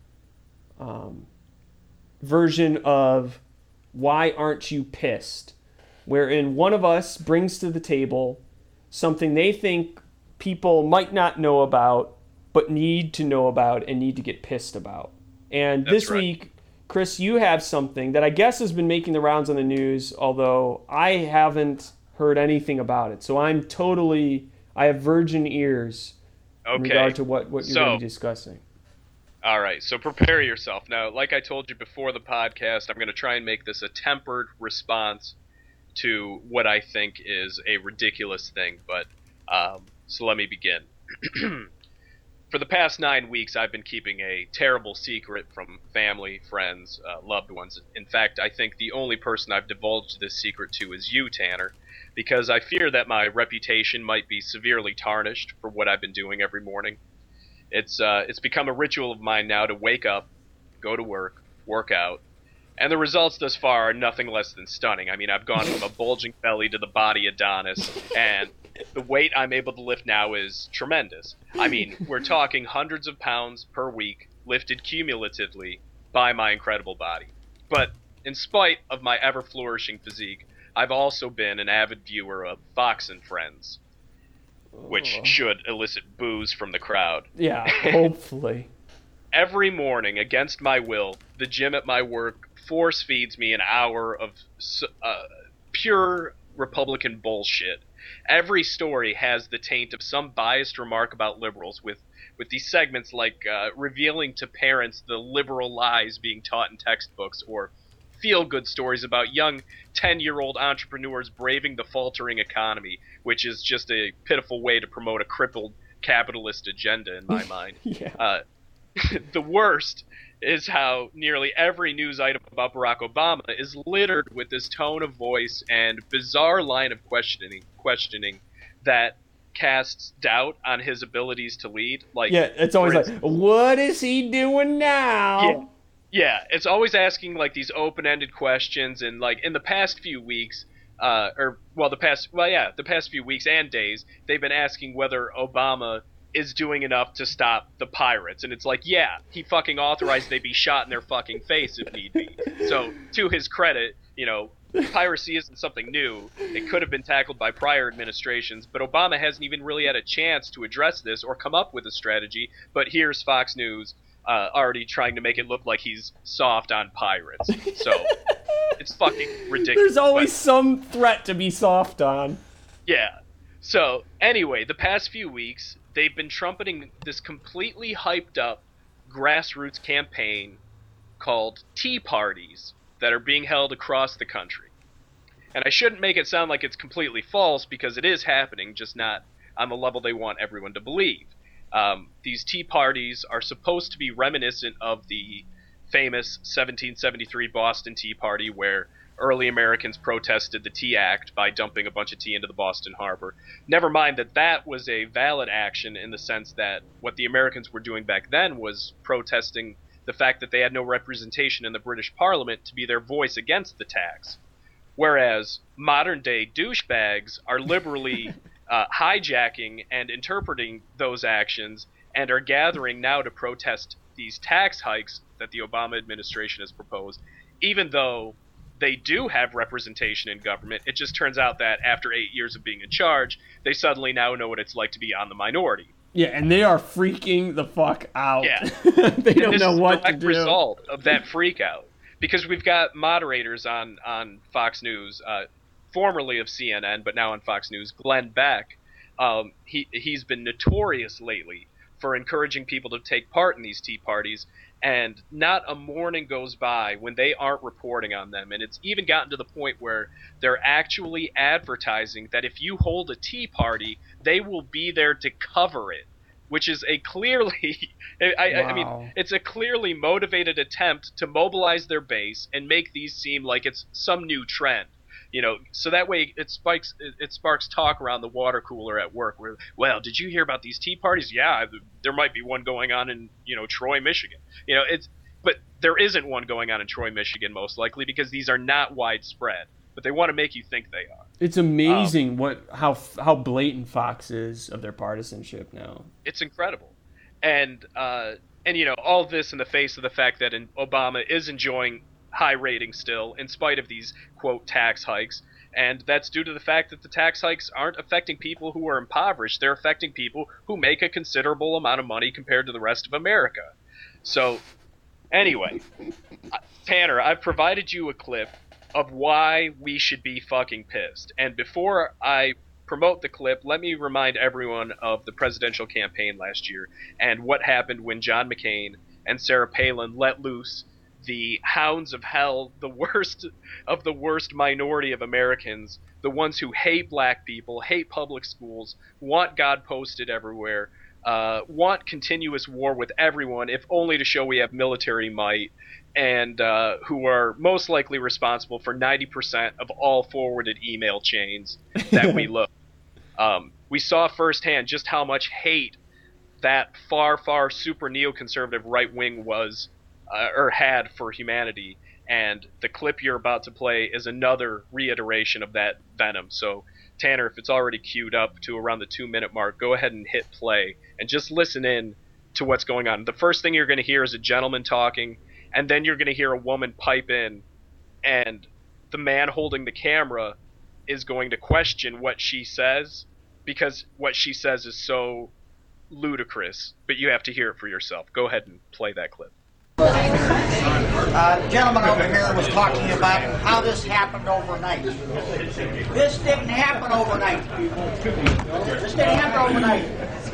version of Why Aren't You Pissed? Wherein one of us brings to the table something they think people might not know about, but need to know about and need to get pissed about. And this week, Chris, you have something that I guess has been making the rounds on the news, although I haven't heard anything about it. So I have virgin ears in regard to what you're going to be discussing. All right, so prepare yourself. Now, like I told you before the podcast, I'm going to try and make this a tempered response to what I think is a ridiculous thing, but so let me begin. For the past 9 weeks, I've been keeping a terrible secret from family, friends, loved ones. In fact, I think the only person I've divulged this secret to is you, Tanner, because I fear that my reputation might be severely tarnished for what I've been doing every morning. It's become a ritual of mine now to wake up, go to work, work out, and the results thus far are nothing less than stunning. I mean, I've gone from a bulging belly to the body Adonis, and the weight I'm able to lift now is tremendous. I mean, we're talking hundreds of pounds per week lifted cumulatively by my incredible body. But in spite of my ever-flourishing physique, I've also been an avid viewer of Fox and Friends, which should elicit boos from the crowd. Yeah, hopefully. Every morning, against my will, the gym at my work force feeds me an hour of pure Republican bullshit. Every story has the taint of some biased remark about liberals, with these segments like revealing to parents the liberal lies being taught in textbooks, or feel-good stories about young 10-year-old entrepreneurs braving the faltering economy, which is just a pitiful way to promote a crippled capitalist agenda in my mind. The worst is how nearly every news item about Barack Obama is littered with this tone of voice and bizarre line of questioning that casts doubt on his abilities to lead. Like, yeah, it's always like, what is he doing now? Yeah, it's always asking like these open-ended questions, and like in the past few weeks, the past few weeks and days, they've been asking whether Obama is doing enough to stop the pirates, and it's like, yeah, he fucking authorized they be shot in their fucking face if need be. So to his credit, you know, piracy isn't something new. It could have been tackled by prior administrations, but Obama hasn't even really had a chance to address this or come up with a strategy. But here's Fox News already trying to make it look like he's soft on pirates. So it's fucking ridiculous. There's always some threat to be soft on. Yeah. So anyway, the past few weeks, they've been trumpeting this completely hyped up grassroots campaign called Tea Parties that are being held across the country. And I shouldn't make it sound like it's completely false, because it is happening, just not on the level they want everyone to believe. These tea parties are supposed to be reminiscent of the famous 1773 Boston Tea Party, where early Americans protested the Tea Act by dumping a bunch of tea into the Boston Harbor. Never mind that was a valid action in the sense that what the Americans were doing back then was protesting the fact that they had no representation in the British Parliament to be their voice against the tax. Whereas modern-day douchebags are liberally hijacking and interpreting those actions and are gathering now to protest these tax hikes that the Obama administration has proposed, even though they do have representation in government. It just turns out that after 8 years of being in charge, they suddenly now know what it's like to be on the minority. Yeah, and they are freaking the fuck out. Yeah. They don't know what to do. This is the result of that freak out. Because we've got moderators on Fox News, formerly of CNN, but now on Fox News, Glenn Beck. He's been notorious lately for encouraging people to take part in these tea parties, and not a morning goes by when they aren't reporting on them. And it's even gotten to the point where they're actually advertising that if you hold a tea party, they will be there to cover it, which is a clearly, I mean, it's a clearly motivated attempt to mobilize their base and make these seem like it's some new trend. You know, so that way it sparks talk around the water cooler at work. Where, well, did you hear about these tea parties? Yeah, there might be one going on in, you know, Troy, Michigan. You know, but there isn't one going on in Troy, Michigan, most likely, because these are not widespread. But they want to make you think they are. It's amazing how blatant Fox is of their partisanship now. It's incredible, and you know, all this in the face of the fact that Obama is enjoying high ratings still, in spite of these, quote, tax hikes. And that's due to the fact that the tax hikes aren't affecting people who are impoverished. They're affecting people who make a considerable amount of money compared to the rest of America. So, anyway, Tanner, I've provided you a clip of why we should be fucking pissed. And before I promote the clip, let me remind everyone of the presidential campaign last year and what happened when John McCain and Sarah Palin let loose the hounds of hell, the worst of the worst minority of Americans, the ones who hate black people, hate public schools, want God posted everywhere, want continuous war with everyone, if only to show we have military might, and who are most likely responsible for 90% of all forwarded email chains that we look. We saw firsthand just how much hate that far, far super neoconservative right wing was or had for humanity, and the clip you're about to play is another reiteration of that venom. So, Tanner, if it's already queued up to around the 2-minute mark, go ahead and hit play and just listen in to what's going on. The first thing you're going to hear is a gentleman talking, and then you're going to hear a woman pipe in, and the man holding the camera is going to question what she says, because what she says is so ludicrous, but you have to hear it for yourself. Go ahead and play that clip. The gentleman over here was talking about how this happened overnight. This didn't happen overnight. This didn't happen overnight.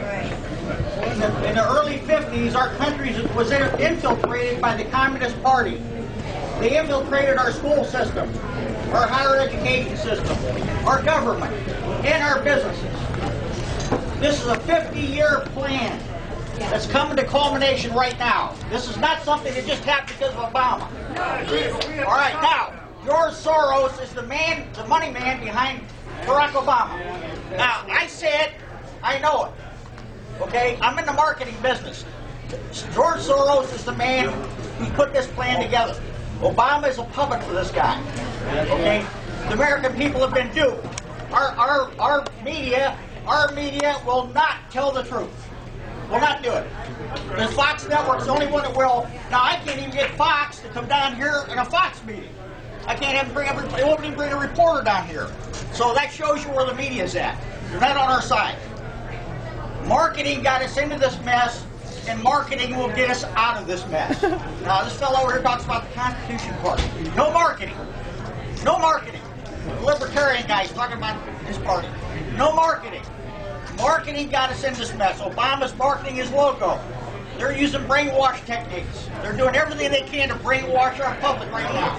In the early 50s, our country was infiltrated by the Communist Party. They infiltrated our school system, our higher education system, our government, and our businesses. This is a 50-year plan that's coming to culmination right now. This is not something that just happened because of Obama. All right, now, George Soros is the money man behind Barack Obama. Now, I said I know it. Okay? I'm in the marketing business. George Soros is the man who put this plan together. Obama is a puppet for this guy. Okay? The American people have been duped. Our media will not tell the truth. Will not do it. The Fox Network's the only one that will. Now, I can't even get Fox to come down here in a Fox meeting. I can't have them they won't even bring a reporter down here. So that shows you where the media's at. They're not on our side. Marketing got us into this mess, and marketing will get us out of this mess. Now, this fellow over here talks about the Constitution Party. No marketing. No marketing. The libertarian guy's talking about his party. No marketing. Marketing got us in this mess. Obama's marketing his logo. They're using brainwash techniques. They're doing everything they can to brainwash our public right now.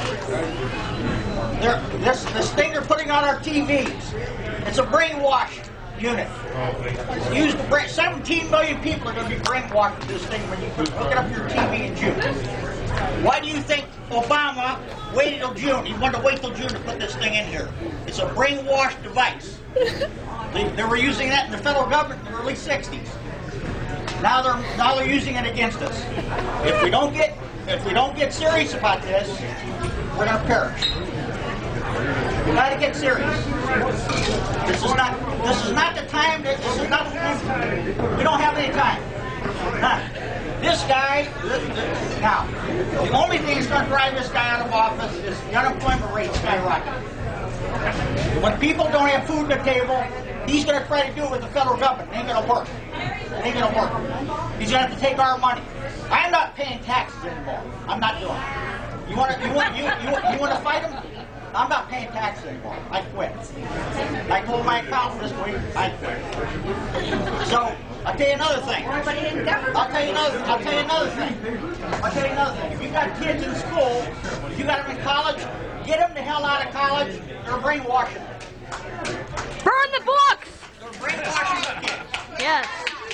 This thing they're putting on our TVs, it's a brainwash unit. It's used to 17 million people are going to be brainwashed with this thing when you hook it up your TV in June. Why do you think Obama waited till June? He wanted to wait till June to put this thing in here. It's a brainwash device. They were using that in the federal government in the early 60s. Now they're using it against us. If we don't get serious about this, we're going to perish. We got to get serious. This is not the time. We don't have any time. None. This guy, now, the only thing that's going to drive this guy out of office is the unemployment rate skyrocketing. When people don't have food on the table, he's going to try to do it with the federal government. It ain't going to work. It ain't going to work. He's going to have to take our money. I'm not paying taxes anymore. I'm not doing it. You want to fight him? I'm not paying taxes anymore. I quit. I told my accountant this week, I quit. So, I'll tell you another thing. I'll tell you another thing. If you got kids in school, if you got them in college, get them the hell out of college. They're brainwashing them. Burn the books! They're brainwashing the kids. Yes.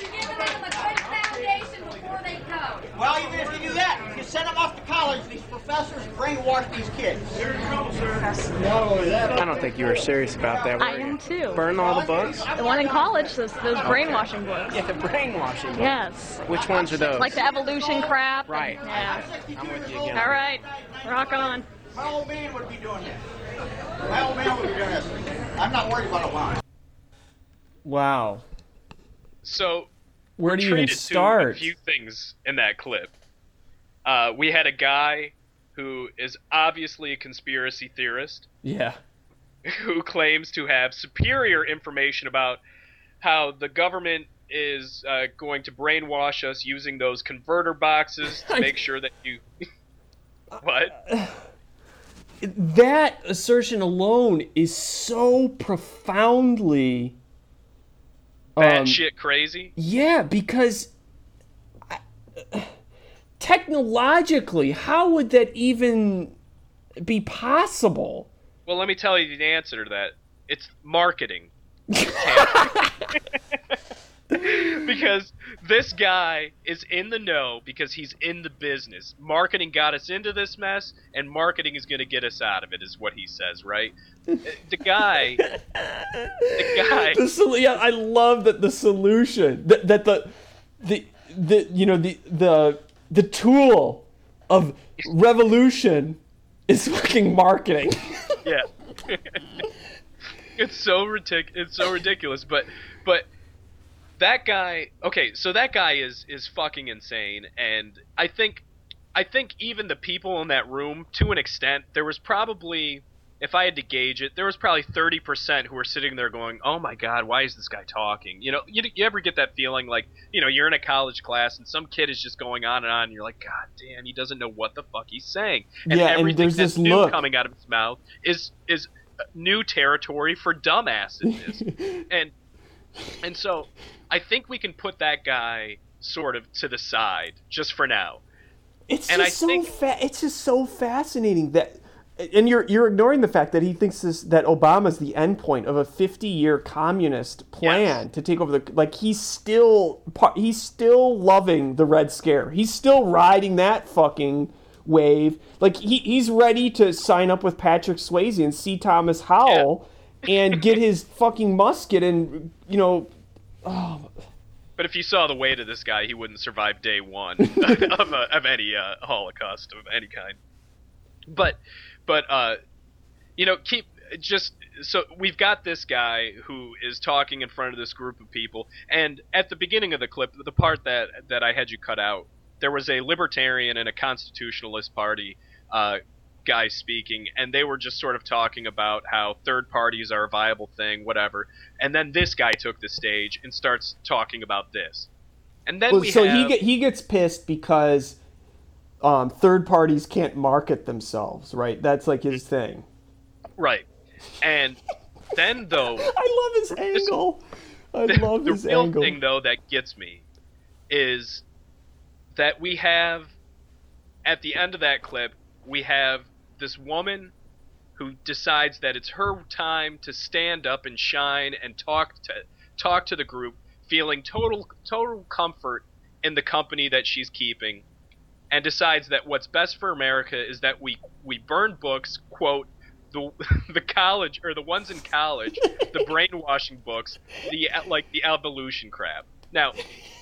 Well, even if you do that, if you send them off to college, these professors brainwash these kids. I don't think you were serious about that. I am too. Burn all the books? The one in college, those brainwashing books. Yeah, the brainwashing books. Yes. Which ones are those? Like the evolution crap. Right. Yeah. I'm with you again. All right. Rock on. My old man would be doing this. My old man would be doing this. I'm not worried about Obama. Wow. So, where do you even start? A few things in that clip. We had a guy who is obviously a conspiracy theorist. Yeah. Who claims to have superior information about how the government is going to brainwash us using those converter boxes to make sure that you... What? That assertion alone is so profoundly... Batshit crazy? Yeah, because technologically, how would that even be possible? Well, let me tell you the answer to that. It's marketing. Because this guy is in the know because he's in the business. Marketing got us into this mess, and marketing is going to get us out of it, is what he says, right? The guy. Yeah, I love that the solution that the tool of revolution is fucking marketing. Yeah. It's so ridiculous, but that guy, okay, so that guy is fucking insane, and I think even the people in that room, to an extent, there was probably, if I had to gauge it, there was probably 30% who were sitting there going, oh my god, why is this guy talking? You know, you ever get that feeling like, you know, you're in a college class and some kid is just going on and you're like, god damn, he doesn't know what the fuck he's saying. And yeah, everything and there's that's this new look coming out of his mouth is new territory for dumbasses. And so I think we can put that guy sort of to the side just for now. It's just so fascinating that, and you're ignoring the fact that he thinks that Obama's the endpoint of a 50-year communist plan to take over he's still loving the Red Scare. He's still riding that fucking wave. Like he's ready to sign up with Patrick Swayze and C. Thomas Howell and get his fucking musket and, you know, But if you saw the weight of this guy, he wouldn't survive day one of any Holocaust of any kind. But so we've got this guy who is talking in front of this group of people, and at the beginning of the clip, the part that I had you cut out, there was a libertarian and a constitutionalist party guy speaking, and they were just sort of talking about how third parties are a viable thing, whatever. And then this guy took the stage and starts talking about this. And then he gets pissed because third parties can't market themselves, right? That's like his thing. Right. And then, though... I love his angle. The real thing, though, that gets me is that we have, at the end of that clip, we have this woman who decides that it's her time to stand up and shine and talk to the group, feeling total comfort in the company that she's keeping, and decides that what's best for America is that we burn books, quote, the college, or the ones in college, the brainwashing books, the evolution crap. Now,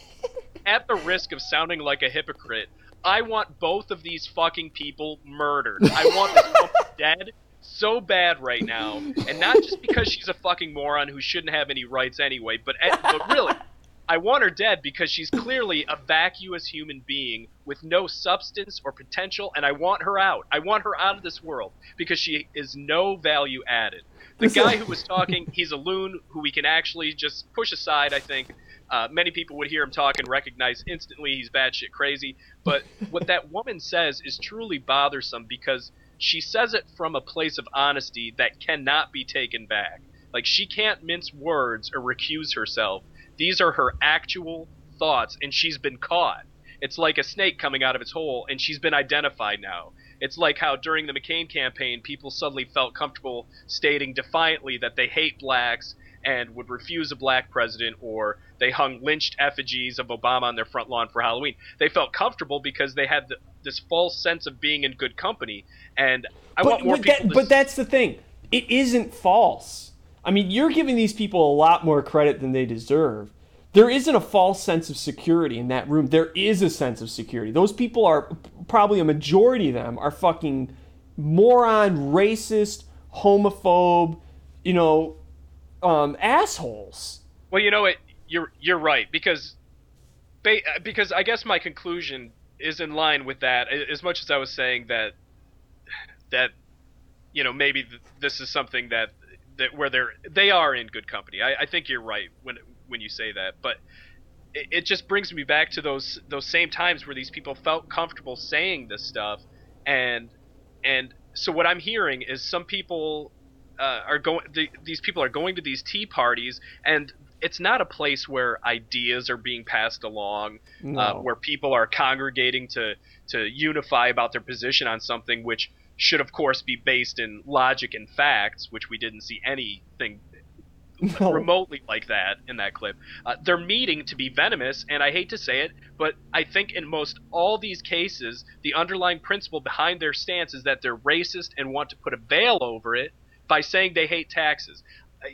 at the risk of sounding like a hypocrite, I want both of these fucking people murdered. I want this woman dead so bad right now, and not just because she's a fucking moron who shouldn't have any rights anyway, but really, I want her dead because she's clearly a vacuous human being with no substance or potential, and I want her out. I want her out of this world because she is no value added. The guy who was talking, he's a loon who we can actually just push aside, I think. Many people would hear him talk and recognize instantly he's batshit crazy. But what that woman says is truly bothersome because she says it from a place of honesty that cannot be taken back. Like, she can't mince words or recuse herself. These are her actual thoughts, and she's been caught. It's like a snake coming out of its hole, and she's been identified now. It's like how during the McCain campaign, people suddenly felt comfortable stating defiantly that they hate blacks and would refuse a black president, or they hung lynched effigies of Obama on their front lawn for Halloween. They felt comfortable because they had this false sense of being in good company, and I want more people But that's the thing. It isn't false. I mean, you're giving these people a lot more credit than they deserve. There isn't a false sense of security in that room. There is a sense of security. Those people are, probably a majority of them, are fucking moron, racist, homophobe, assholes. Well, you know what? You're right, because I guess my conclusion is in line with that. As much as I was saying that maybe this is something that where they are in good company. I think you're right when you say that, but it just brings me back to those same times where these people felt comfortable saying this stuff, and so what I'm hearing is some people these people are going to these tea parties, and it's not a place where ideas are being passed along, where people are congregating to unify about their position on something, which should of course be based in logic and facts, which we didn't see anything remotely like that in that clip. They're meeting to be venomous, and I hate to say it, but I think in most all these cases, the underlying principle behind their stance is that they're racist and want to put a veil over it by saying they hate taxes.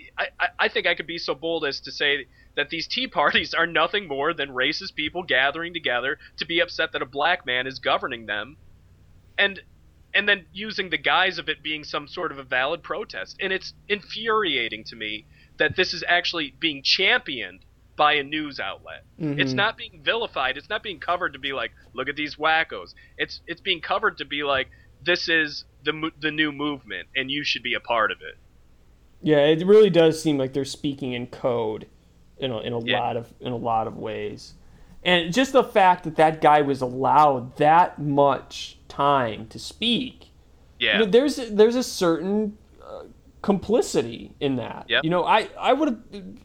I think I could be so bold as to say that these tea parties are nothing more than racist people gathering together to be upset that a black man is governing them, and then using the guise of it being some sort of a valid protest. And it's infuriating to me that this is actually being championed by a news outlet. Mm-hmm. It's not being vilified. It's not being covered to be like, look at these wackos. It's being covered to be like, this is the new movement, and you should be a part of it. Yeah, it really does seem like they're speaking in code in a lot of ways. And just the fact that guy was allowed that much time to speak, there's a certain complicity in that. Yep. I would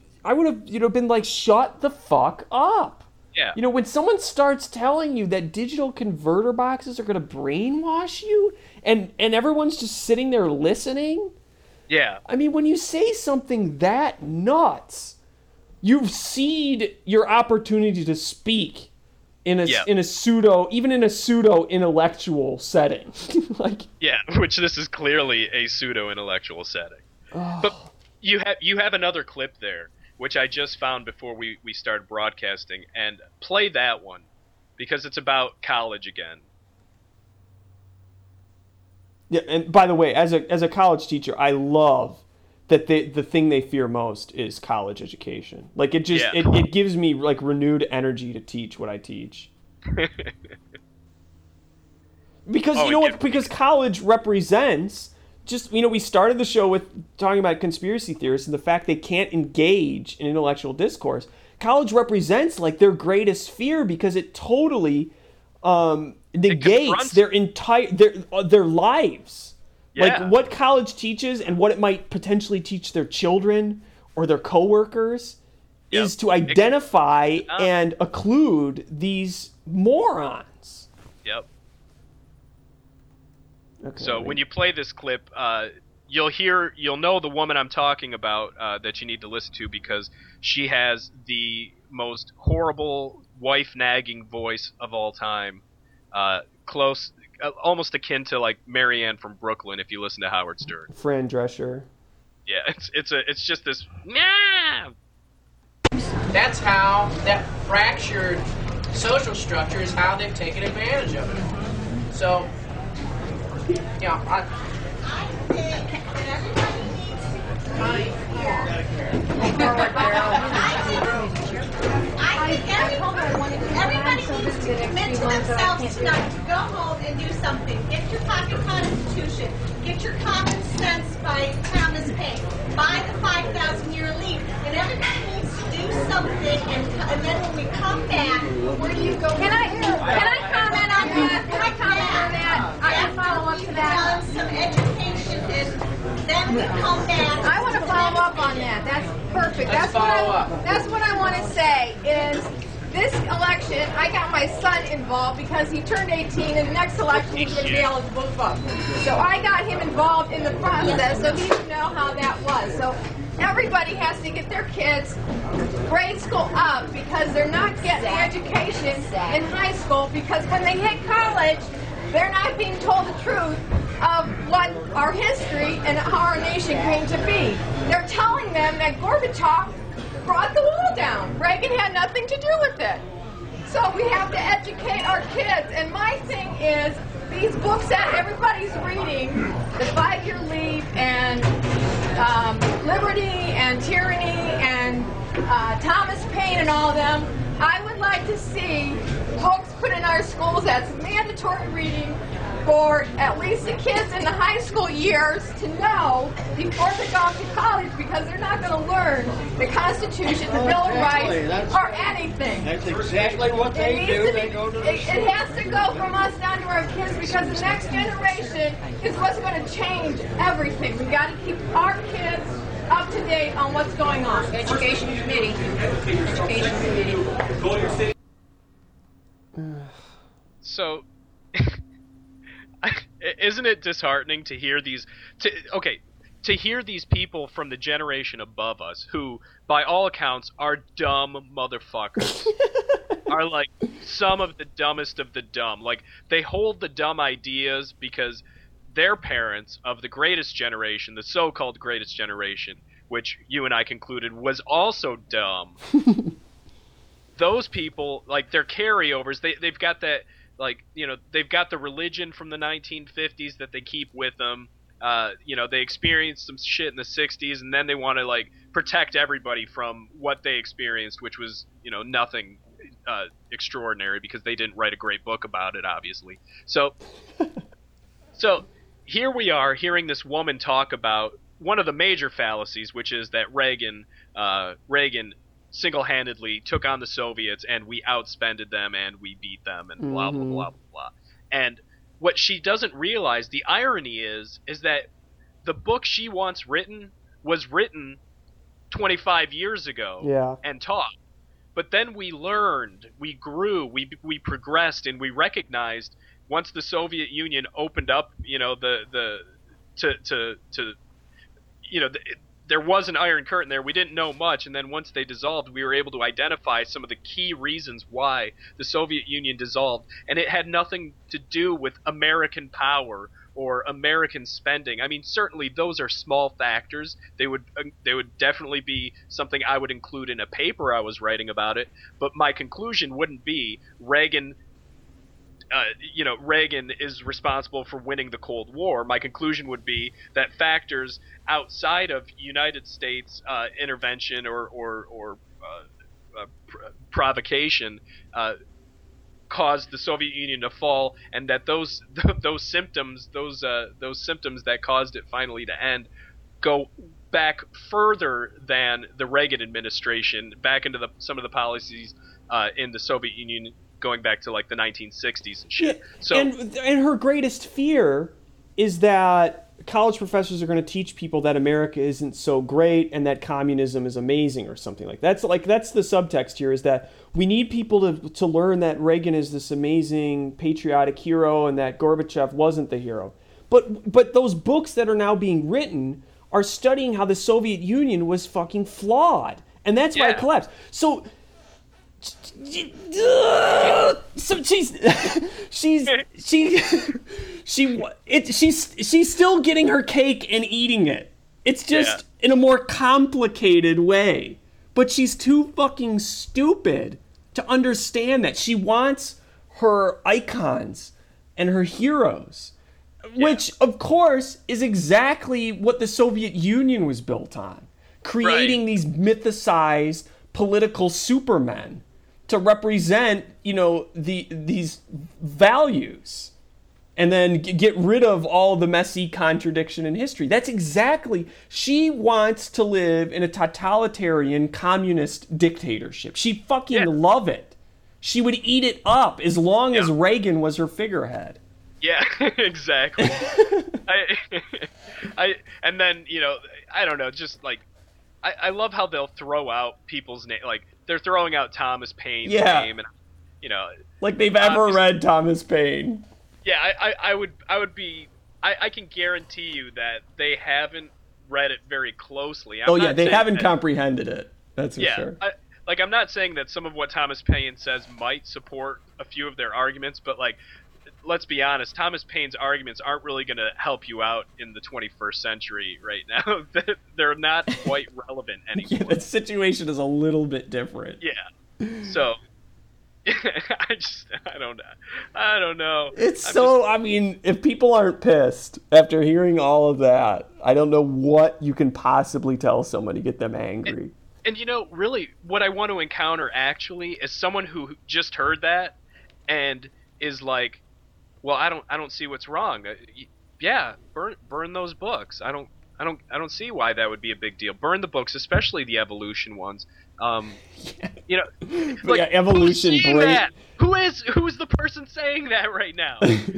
have been like, shut the fuck up. Yeah. When someone starts telling you that digital converter boxes are going to brainwash you, and everyone's just sitting there listening. Yeah. I mean, when you say something that nuts, you cede your opportunity to speak in a pseudo intellectual setting. Which this is clearly a pseudo intellectual setting. Oh. But you have another clip there which I just found before we started broadcasting, and play that one because it's about college again. Yeah, and by the way, as a college teacher, I love that the thing they fear most is college education. Like it just it gives me like renewed energy to teach what I teach. Because you know what? Because college represents just, we started the show with talking about conspiracy theorists and the fact they can't engage in intellectual discourse. College represents like their greatest fear because it totally negates their entire their lives. Yeah. Like what college teaches and what it might potentially teach their children or their coworkers is to identify and occlude these morons. Yep. Okay, so when you play this clip, you'll know the woman I'm talking about that you need to listen to because she has the most horrible wife nagging voice of all time. Close, almost akin to like Marianne from Brooklyn if you listen to Howard Stern. Fran Drescher. Yeah, it's just this. Nah! That's how that fractured social structure is how they've taken advantage of it. So, Everybody needs to commit to themselves tonight to go home and do something. Get your pocket constitution. Get your common sense by Thomas Paine. Buy the 5,000-year leap. And everybody needs to do something. And then when we come back, where do you go? Can I comment on that? Can I comment on that? I can follow up to that. Some education, and then we come back. I want to follow up on that. That's perfect. Let's follow up. That's what I want to say is this election, I got my son involved because he turned 18 and the next election he's going to be eligible to vote. So I got him involved in the process so he would know how that was. So everybody has to get their kids grade school up because they're not getting the education in high school because when they hit college, they're not being told the truth of what our history and how our nation came to be. They're telling them that Gorbachev brought the wall down. Reagan had nothing to do with it. So we have to educate our kids. And my thing is, these books that everybody's reading, The 5-Year Leap and Liberty and Tyranny and Thomas Paine and all of them, I would like to see books put in our schools that's mandatory reading for at least the kids in the high school years to know before they go off to college because they're not going to learn the Constitution, the Bill of Rights, or anything. That's exactly what they do. They go to the it has to go from us down to our kids because the next generation is what's going to change everything. We got to keep our kids up to date on what's going on. Education Committee. Education Committee. So, isn't it disheartening to hear these? To hear these people from the generation above us, who, by all accounts, are dumb motherfuckers, are like some of the dumbest of the dumb. Like they hold the dumb ideas because their parents of the greatest generation, the so-called greatest generation, which you and I concluded was also dumb. Those people, like their carryovers, they've got that. Like, they've got the religion from the 1950s that they keep with them. They experienced some shit in the 60s, and then they want to, like, protect everybody from what they experienced, which was, nothing extraordinary because they didn't write a great book about it, obviously. So here we are hearing this woman talk about one of the major fallacies, which is that Reagan single-handedly took on the Soviets and we outspended them and we beat them and blah, blah, blah, blah, blah. And what she doesn't realize, the irony is that the book she wants written was written 25 years ago and taught. But then we learned, we grew, we progressed, and we recognized once the Soviet Union opened up, there was an Iron Curtain there. We didn't know much, and then once they dissolved, we were able to identify some of the key reasons why the Soviet Union dissolved, and it had nothing to do with American power or American spending. I mean, certainly those are small factors. They would definitely be something I would include in a paper I was writing about it. But my conclusion wouldn't be Reagan. Reagan is responsible for winning the Cold War. My conclusion would be that factors outside of United States intervention or provocation caused the Soviet Union to fall, and that those symptoms that caused it finally to end go back further than the Reagan administration, back into some of the policies in the Soviet Union going back to like the 1960s and shit. Yeah, so and her greatest fear is that college professors are going to teach people that America isn't so great and that communism is amazing or something like that. That's the subtext here, is that we need people to learn that Reagan is this amazing patriotic hero and that Gorbachev wasn't the hero. But those books that are now being written are studying how the Soviet Union was fucking flawed, and that's why it collapsed. So she's still getting her cake and eating it. It's just in a more complicated way. But she's too fucking stupid to understand that. She wants her icons and her heroes, which of course is exactly what the Soviet Union was built on, creating these mythicized political supermen to represent, these values, and then get rid of all the messy contradiction in history. That's exactly, she wants to live in a totalitarian communist dictatorship. She'd fucking love it. She would eat it up as long as Reagan was her figurehead. Yeah, exactly. And then, I don't know, just like, I love how they'll throw out people's name, like they're throwing out Thomas Paine's name, and like they've ever read Thomas Paine. Yeah, I can guarantee you that they haven't read it very closely. They haven't comprehended it. That's for sure. I'm not saying that some of what Thomas Paine says might support a few of their arguments, but like, let's be honest, Thomas Paine's arguments aren't really going to help you out in the 21st century right now. They're not quite relevant anymore. The situation is a little bit different. Yeah. So, I don't know. If people aren't pissed after hearing all of that, I don't know what you can possibly tell someone to get them angry. And really, what I want to encounter actually is someone who just heard that and is like, well, I don't see what's wrong. Yeah, burn those books. I don't see why that would be a big deal. Burn the books, especially the evolution ones. Evolution. Who's the person saying that right now?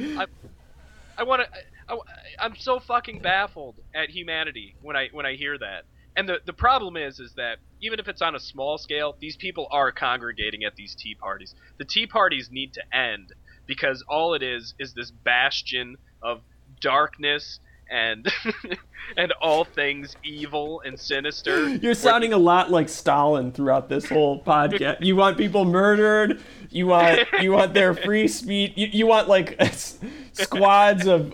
I'm so fucking baffled at humanity when I hear that. And the problem is that even if it's on a small scale, these people are congregating at these tea parties. The tea parties need to end, because all it is this bastion of darkness and and all things evil and sinister. You're sounding a lot like Stalin throughout this whole podcast. You want people murdered. You want their free speech. You want like squads of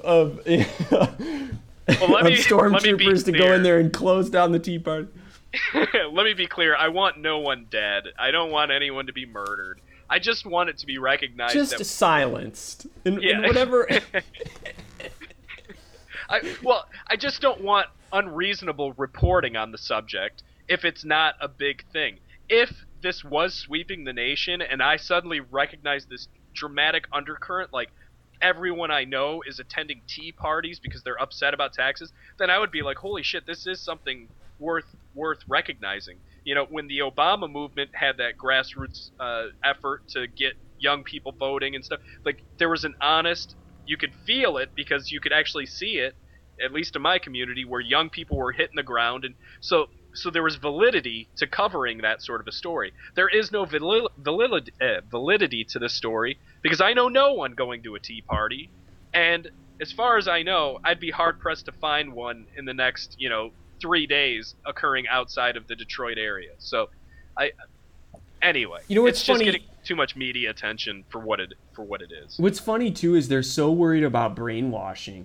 stormtroopers to go in there and close down the tea party. Let me be clear. I want no one dead. I don't want anyone to be murdered. I just want it to be recognized. Just silenced. In whatever. I just don't want unreasonable reporting on the subject if it's not a big thing. If this was sweeping the nation and I suddenly recognize this dramatic undercurrent, like everyone I know is attending tea parties because they're upset about taxes, then I would be like, holy shit, this is something worth recognizing. When the Obama movement had that grassroots effort to get young people voting and stuff, like there was an honest, you could feel it because you could actually see it, at least in my community, where young people were hitting the ground, and so there was validity to covering that sort of a story. There is no validity to this story because I know no one going to a tea party, and as far as I know, I'd be hard pressed to find one in the next 3 days occurring outside of the Detroit area. So, anyway, it's just funny. Getting too much media attention for what it is. What's funny too is they're so worried about brainwashing,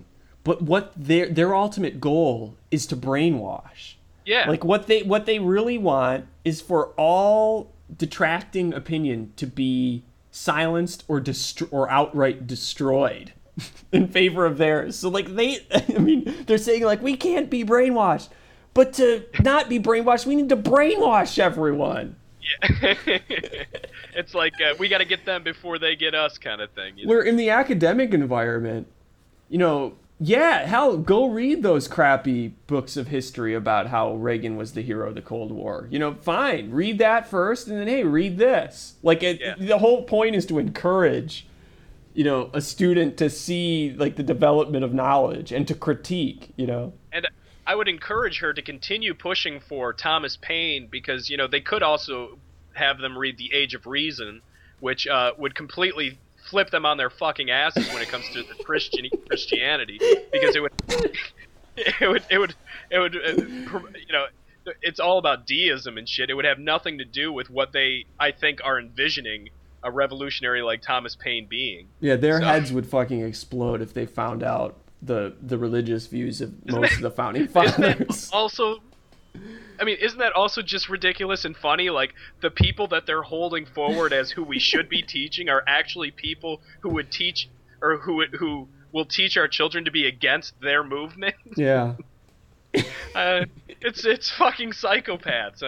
but what their ultimate goal is to brainwash. Yeah. Like what they really want is for all detracting opinion to be silenced or outright destroyed in favor of theirs. So like they're saying like we can't be brainwashed, but to not be brainwashed, we need to brainwash everyone. Yeah. It's like we got to get them before they get us, kind of thing. Where in the academic environment, hell, go read those crappy books of history about how Reagan was the hero of the Cold War. Fine, read that first, and then, hey, read this. The whole point is to encourage, a student to see, like, the development of knowledge and to critique, And I would encourage her to continue pushing for Thomas Paine because, they could also have them read The Age of Reason, which would completely flip them on their fucking asses when it comes to the Christianity, because it would it's all about deism and shit. It would have nothing to do with what I think are envisioning a revolutionary like Thomas Paine being. Yeah, their heads would fucking explode if they found out the religious views of most of the founding fathers. Isn't that also just ridiculous and funny? Like, the people that they're holding forward as who we should be teaching are actually people who would teach, or who will teach our children to be against their movement. Yeah. It's fucking psychopaths.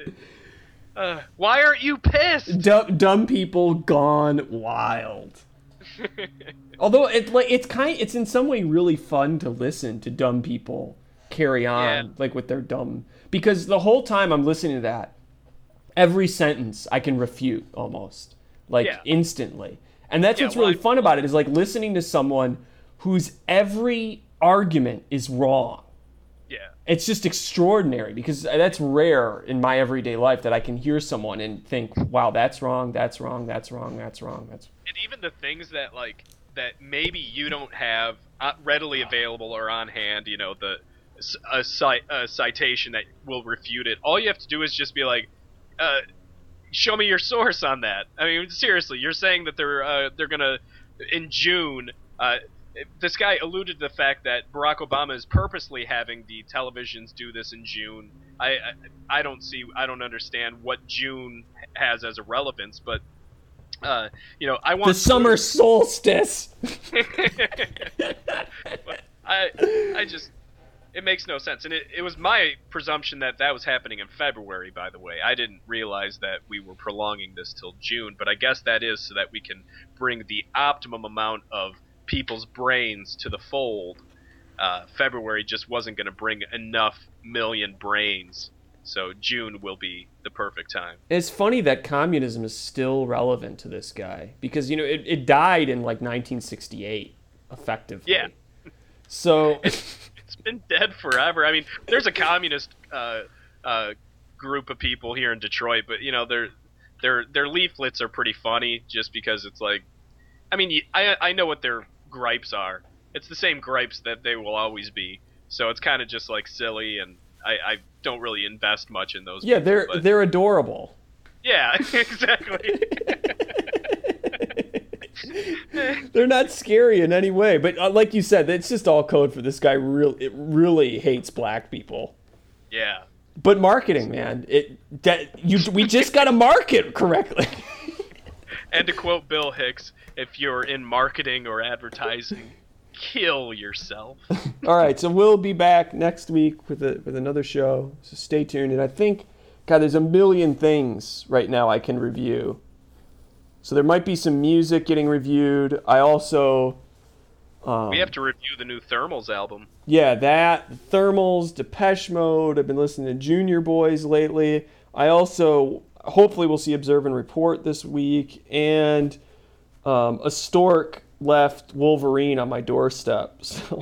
Why aren't you pissed? Dumb people gone wild. Although it's in some way really fun to listen to dumb people carry on with their dumb, because the whole time I'm listening to that, every sentence I can refute almost instantly, and that's what's really fun about it, is like listening to someone whose every argument is wrong. It's just extraordinary, because that's rare in my everyday life that I can hear someone and think, wow, that's wrong, that's wrong, that's wrong, that's wrong, that's. And even the things that that maybe you don't have readily available or on hand, a citation that will refute it. All you have to do is just be like, show me your source on that. Seriously, you're saying that they're gonna in June. This guy alluded to the fact that Barack Obama is purposely having the televisions do this in June. I don't understand what June has as a relevance, but I want the summer solstice. It makes no sense. And it was my presumption that was happening in February, by the way. I didn't realize that we were prolonging this till June, but I guess that is so that we can bring the optimum amount of people's brains to the fold. February just wasn't going to bring enough million brains, so June will be the perfect time. It's funny that communism is still relevant to this guy, because, it died in, 1968, effectively. Yeah. So... It's been dead forever. There's a communist group of people here in Detroit, but their leaflets are pretty funny, just because it's like, I know what their gripes are. It's the same gripes that they will always be. So it's kind of just silly, and I don't really invest much in those. Yeah, people, they're adorable. Yeah, exactly. They're not scary in any way, but like you said, it's just all code for this guy. It really hates black people. Yeah. But marketing, man, we just got to market correctly. And to quote Bill Hicks, if you're in marketing or advertising, kill yourself. All right, so we'll be back next week with another show. So stay tuned. And I think, God, there's a million things right now I can review. So there might be some music getting reviewed. I also... we have to review the new Thermals album. Yeah, that. Thermals, Depeche Mode. I've been listening to Junior Boys lately. I also... Hopefully we'll see Observe and Report this week. And a stork left Wolverine on my doorstep. So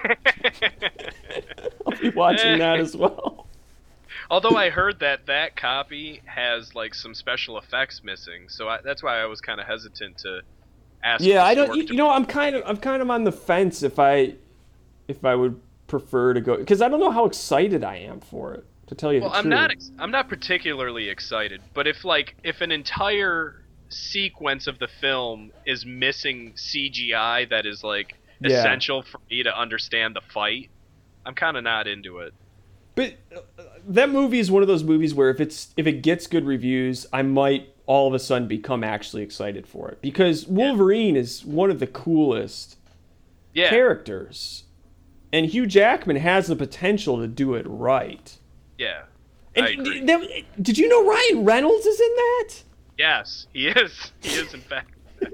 I'll be watching that as well. Although I heard that copy has some special effects missing, so that's why I was kind of hesitant to ask. Yeah, I don't. I'm kind of on the fence if I would prefer to go, because I don't know how excited I am for it, to tell you the truth. I'm not particularly excited, but if an entire sequence of the film is missing CGI that is essential for me to understand the fight, I'm kind of not into it. But that movie is one of those movies where if it gets good reviews, I might all of a sudden become actually excited for it, because Wolverine is one of the coolest characters, and Hugh Jackman has the potential to do it right. Yeah, and I agree. Did you know Ryan Reynolds is in that? Yes, he is. He is, in fact.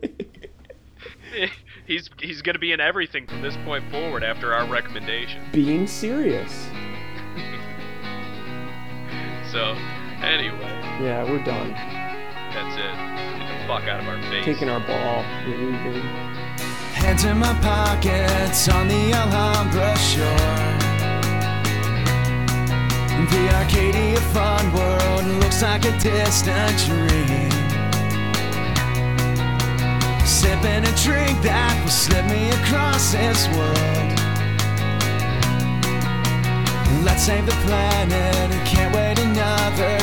He's going to be in everything from this point forward after our recommendation. Being serious. So, anyway. Yeah, we're done. That's it. Get the fuck out of our face. Taking our ball. We're leaving. Hands in my pockets on the Alhambra shore. The Arcadia fun world looks like a distant dream. Sipping a drink that will slip me across this world. Let's save the planet, can't wait another